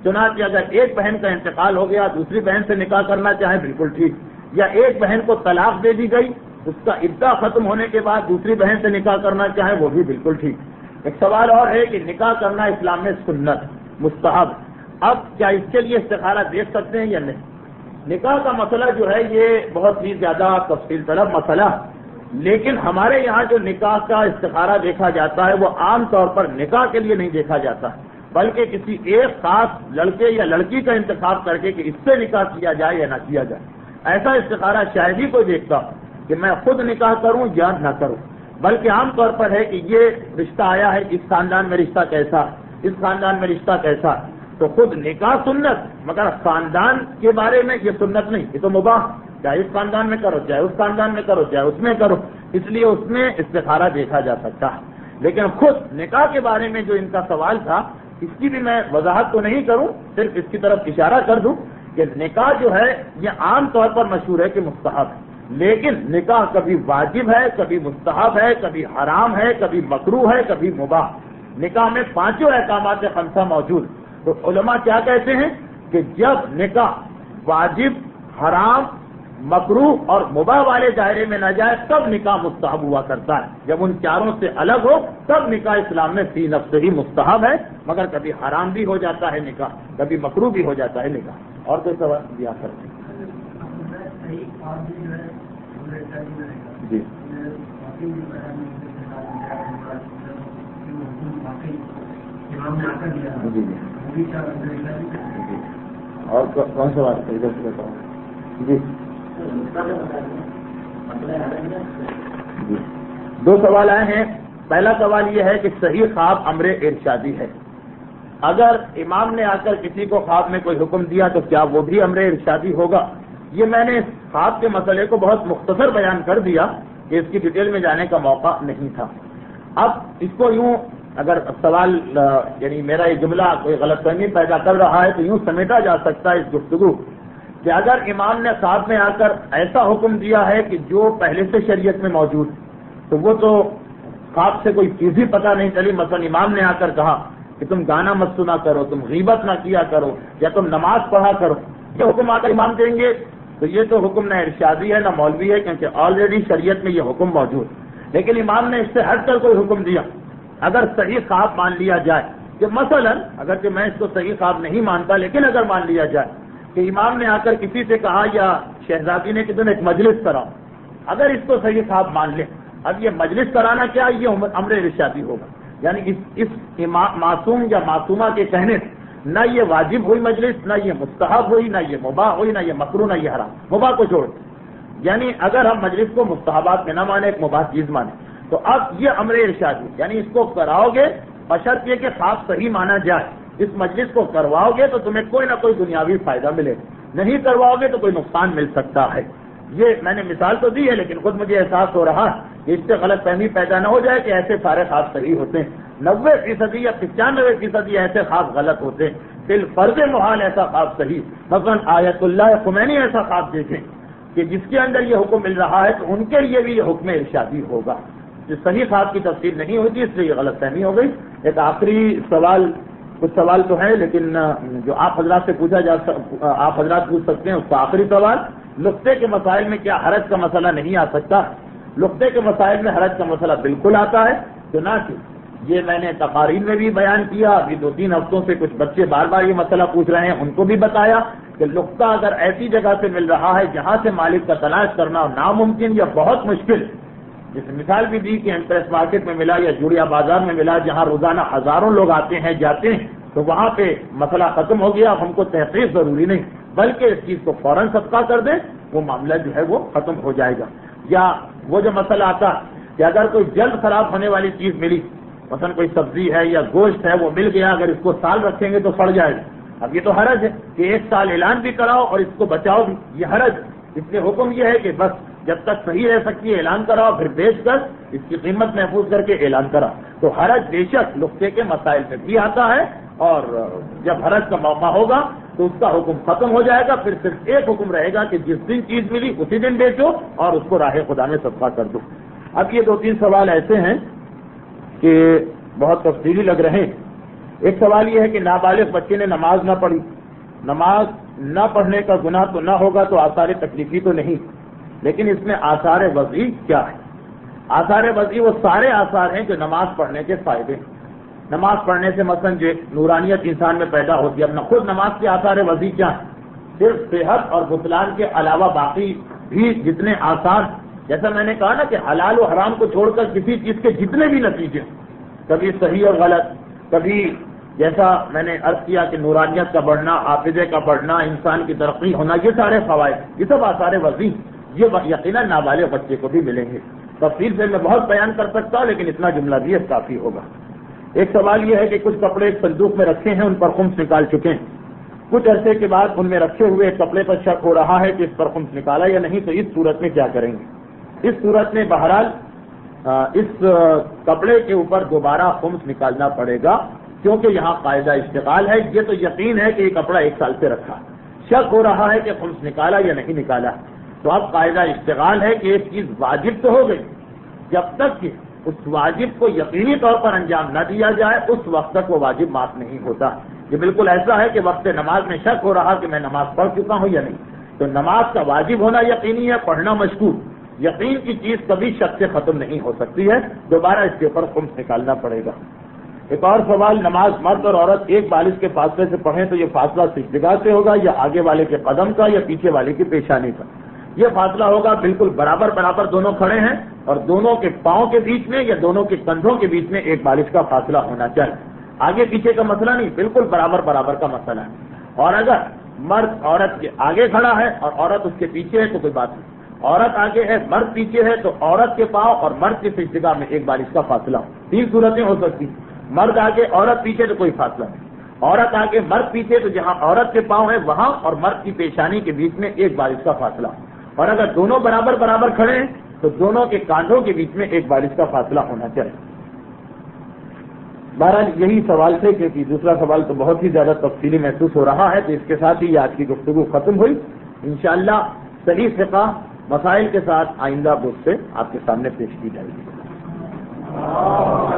چنانچہ اگر ایک بہن کا انتقال ہو گیا دوسری بہن سے نکاح کرنا چاہیں بالکل ٹھیک، یا ایک بہن کو طلاق دے دی گئی اس کا عدہ ختم ہونے کے بعد دوسری بہن سے نکاح کرنا چاہیں وہ بھی بالکل ٹھیک۔ ایک سوال اور ہے کہ نکاح کرنا اسلام میں سنت مستحب، اب کیا اس کے لیے استخارہ دیکھ سکتے ہیں یا نہیں؟ نکاح کا مسئلہ جو ہے یہ بہت ہی زیادہ تفصیل طلب مسئلہ، لیکن ہمارے یہاں جو نکاح کا استخارہ دیکھا جاتا ہے وہ عام طور پر نکاح کے لیے نہیں دیکھا جاتا، بلکہ کسی ایک خاص لڑکے یا لڑکی کا انتخاب کر کے کہ اس سے نکاح کیا جائے یا نہ کیا جائے، ایسا استخارہ شاید ہی کوئی دیکھتا کہ میں خود نکاح کروں یا نہ کروں، بلکہ عام طور پر ہے کہ یہ رشتہ آیا ہے، اس خاندان میں رشتہ کیسا، اس خاندان میں رشتہ کیسا، تو خود نکاح سنت مگر خاندان کے بارے میں یہ سنت نہیں، یہ تو مباح، چاہے اس خاندان میں کرو چاہے اس خاندان میں کرو چاہے اس میں کرو، اس لیے اس میں استخارہ دیکھا جا سکتا ہے۔ لیکن خود نکاح کے بارے میں جو ان کا سوال تھا اس کی بھی میں وضاحت تو نہیں کروں، صرف اس کی طرف اشارہ کر دوں کہ نکاح جو ہے یہ عام طور پر مشہور ہے کہ مستحب ہے، لیکن نکاح کبھی واجب ہے، کبھی مستحب ہے، کبھی حرام ہے، کبھی مکروہ ہے، کبھی مباح۔ نکاح میں پانچوں احکامات خمسہ موجود، تو علماء کیا کہتے ہیں کہ جب نکاح واجب، حرام، مکروہ اور مباح والے دائرے میں نہ جائے تب نکاح مستحب ہوا کرتا ہے، جب ان چاروں سے الگ ہو تب نکاح اسلام میں فی نفس ہی مستحب ہے، مگر کبھی حرام بھی ہو جاتا ہے نکاح، کبھی مکروہ بھی ہو جاتا ہے نکاح۔ اور کوئی سوال دیا کرتے ہیں؟ جی جی جی اور کون سا بات ادھر سے بتاؤ؟ جی جی دو سوال آئے ہیں۔ پہلا سوال یہ ہے کہ صحیح خواب امر ارشادی ہے، اگر امام نے آ کر کسی کو خواب میں کوئی حکم دیا تو کیا وہ بھی امر ارشادی ہوگا؟ یہ میں نے خواب کے مسئلے کو بہت مختصر بیان کر دیا کہ اس کی ڈیٹیل میں جانے کا موقع نہیں تھا۔ اب اس کو یوں اگر سوال یعنی میرا یہ جملہ کوئی غلط فہمی پیدا کر رہا ہے تو یوں سمیٹا جا سکتا ہے اس گفتگو کہ اگر امام نے خواب میں آ کر ایسا حکم دیا ہے کہ جو پہلے سے شریعت میں موجود تو وہ تو خواب سے کوئی چیز ہی پتہ نہیں چلی، مثلا امام نے آ کر کہا کہ تم گانا مت سنا کرو، تم غیبت نہ کیا کرو، یا تم نماز پڑھا کرو، یہ حکم آ کر امام دیں گے تو یہ تو حکم نہ ارشادی ہے نہ مولوی ہے، کیونکہ آلریڈی شریعت میں یہ حکم موجود۔ لیکن امام نے اس سے ہٹ کر کوئی حکم دیا، اگر صحیح خواب مان لیا جائے کہ مثلا اگرچہ میں اس کو صحیح خواب نہیں مانتا لیکن اگر مان لیا جائے کہ امام نے آ کر کسی سے کہا یا شہزادی نے کہ تم ایک مجلس کراؤ، اگر اس کو صحیح خواب مان لیں، اب یہ مجلس کرانا کیا یہ امر ارشادی ہوگا، یعنی اس اس معصوم یا معصومہ کے کہنے سے نہ یہ واجب ہوئی مجلس، نہ یہ مستحب ہوئی، نہ یہ مباح ہوئی، نہ یہ مکروہ، نہ یہ حرام، مباح کو چھوڑ، یعنی اگر ہم مجلس کو مستحبات میں نہ مانے ایک مباح چیز مانے تو اب یہ امر ارشادی، یعنی اس کو کراؤ گے بشرط یہ کہ خواب صحیح مانا جائے، اس مجلس کو کرواؤ گے تو تمہیں کوئی نہ کوئی دنیاوی فائدہ ملے گا، نہیں کرواؤ گے تو کوئی نقصان مل سکتا ہے۔ یہ میں نے مثال تو دی ہے لیکن خود مجھے احساس ہو رہا ہے کہ اس سے غلط فہمی پیدا نہ ہو جائے کہ ایسے سارے خواب صحیح ہوتے ہیں، نوے فیصدی یا پچانوے فیصدی ایسے خواب غلط ہوتے ہیں، بال فرض محال ایسا خواب صحیح، مثلا آیت اللہ خمینی ایسا خواب دیکھیں کہ جس کے اندر یہ حکم مل رہا ہے تو ان کے لیے بھی یہ حکم ارشادی ہوگا۔ جو صحیح خواب کی تفصیل نہیں ہوتی اس لیے یہ غلط فہمی ہو گئی۔ ایک آخری سوال، کچھ سوال تو ہے لیکن جو آپ حضرات سے پوچھا جا آپ حضرات پوچھ سکتے ہیں اس کا آخری سوال، لقطے کے مسائل میں کیا حرج کا مسئلہ نہیں آ سکتا؟ لقطے کے مسائل میں حرج کا مسئلہ بالکل آتا ہے، چنانچہ یہ میں نے تقاریر میں بھی بیان کیا، ابھی دو تین ہفتوں سے کچھ بچے بار بار یہ مسئلہ پوچھ رہے ہیں، ان کو بھی بتایا کہ لقطہ اگر ایسی جگہ سے مل رہا ہے جہاں سے مالک کا تلاش کرنا ناممکن یا بہت مشکل، جس مثال بھی دی کہ ایمپریس مارکیٹ میں ملا یا جوڑیا بازار میں ملا جہاں روزانہ ہزاروں لوگ آتے ہیں جاتے ہیں، تو وہاں پہ مسئلہ ختم ہو گیا، ہم کو تحقیق ضروری نہیں بلکہ اس چیز کو فوراً صدقہ کر دیں، وہ معاملہ جو ہے وہ ختم ہو جائے گا۔ یا وہ جو مسئلہ آتا کہ اگر کوئی جلد خراب ہونے والی چیز ملی، مثلا کوئی سبزی ہے یا گوشت ہے وہ مل گیا، اگر اس کو سال رکھیں گے تو سڑ جائے گا، اب یہ تو حرج ہے کہ ایک سال اعلان بھی کراؤ اور اس کو بچاؤ بھی، یہ حرج، اس لیے حکم یہ ہے کہ بس جب تک صحیح رہ سکتی ہے اعلان کراؤ، پھر بیچ کر اس کی قیمت محفوظ کر کے اعلان کراؤ۔ تو حرج بے شک لقطے کے مسائل میں بھی آتا ہے، اور جب حرج کا موقع ہوگا تو اس کا حکم ختم ہو جائے گا، پھر صرف ایک حکم رہے گا کہ جس دن چیز ملی اسی دن بیچو اور اس کو راہ خدا میں صدقہ کر دو۔ اب یہ دو تین سوال ایسے ہیں کہ بہت تفصیلی لگ رہے ہیں۔ ایک سوال یہ ہے کہ نابالغ بچے نے نماز نہ پڑھی، نماز نہ پڑھنے کا گناہ تو نہ ہوگا تو آثار تکلیفی تو نہیں، لیکن اس میں آثار وضعی کیا ہے؟ آثار وضعی وہ سارے آثار ہیں جو نماز پڑھنے کے فائدے ہیں۔ نماز پڑھنے سے مثلا جو نورانیت انسان میں پیدا ہوتی ہے، اپنا خود نماز کے آثار وضعی کیا ہیں؟ صرف صحت اور بطلان کے علاوہ باقی بھی جتنے آثار، جیسا میں نے کہا نا کہ حلال و حرام کو چھوڑ کر کسی چیز کے جتنے بھی نتیجے، کبھی صحیح اور غلط، کبھی جیسا میں نے عرض کیا کہ نورانیت کا بڑھنا، حافظے کا بڑھنا، انسان کی ترقی ہونا، یہ سارے فوائد، یہ سب آثار وضعی یہ یقیناً نابالغ بچے کو بھی ملیں گے۔ تفصیل سے میں بہت بیان کر سکتا ہوں، لیکن اتنا جملہ بھی کافی ہوگا۔ ایک سوال یہ ہے کہ کچھ کپڑے ایک صندوق میں رکھے ہیں، ان پر خمس نکال چکے ہیں، کچھ عرصے کے بعد ان میں رکھے ہوئے کپڑے پر شک ہو رہا ہے کہ اس پر خمس نکالا یا نہیں، تو اس صورت میں کیا کریں گے؟ اس صورت میں بہرحال اس کپڑے کے اوپر دوبارہ خمس نکالنا پڑے گا، کیونکہ یہاں قاعدہ اشتغال ہے۔ یہ تو یقین ہے کہ یہ کپڑا ایک سال سے رکھا، شک ہو رہا ہے کہ خمس نکالا یا نہیں نکالا، تو اب قاعدہ اشتغال ہے کہ ایک چیز واجب تو ہو گئی، جب تک کہ اس واجب کو یقینی طور پر انجام نہ دیا جائے اس وقت تک وہ واجب معاف نہیں ہوتا۔ یہ بالکل ایسا ہے کہ وقت نماز میں شک ہو رہا کہ میں نماز پڑھ چکا ہوں یا نہیں، تو نماز کا واجب ہونا یقینی ہے، پڑھنا مشکوک۔ یقین کی چیز کبھی شک سے ختم نہیں ہو سکتی ہے، دوبارہ اس کے اوپر خمس نکالنا پڑے گا۔ ایک اور سوال، نماز مرد اور عورت ایک بالش کے فاصلے سے پڑھیں تو یہ فاصلہ سجدگاہ سے ہوگا یا آگے والے کے قدم کا یا پیچھے والے کی پیشانی کا؟ یہ فاصلہ ہوگا بالکل برابر برابر، دونوں کھڑے ہیں اور دونوں کے پاؤں کے بیچ میں یا دونوں کے کندھوں کے بیچ میں ایک بالش کا فاصلہ ہونا چاہیے۔ آگے پیچھے کا مسئلہ نہیں، بالکل برابر برابر کا مسئلہ ہے۔ اور اگر مرد عورت کے آگے کھڑا ہے اور عورت اس کے پیچھے ہے تو کوئی بات نہیں، عورت آگے ہے مرد پیچھے ہے تو عورت کے پاؤں اور مرد کی سجدگاہ میں ایک بالش کا فاصلہ ہو۔ تین صورتیں ہو سکتی، مرد آگے عورت پیچھے تو کوئی فاصلہ نہیں، عورت آگے مرد پیچھے تو جہاں عورت کے پاؤں ہے وہاں اور مرد کی پیشانی کے بیچ میں ایک بالش کا فاصلہ ہو۔ اور اگر دونوں برابر برابر کھڑے ہیں تو دونوں کے کاندھوں کے بیچ میں ایک بالش کا فاصلہ ہونا چاہیے۔ بہرحال یہی سوال تھے، کیونکہ دوسرا سوال تو بہت ہی زیادہ تفصیلی محسوس ہو رہا ہے، تو اس کے ساتھ ہی آج کی گفتگو ختم ہوئی۔ انشاءاللہ صحیح فقہ مسائل کے ساتھ آئندہ بوجھ سے آپ کے سامنے پیش کی جائے گی۔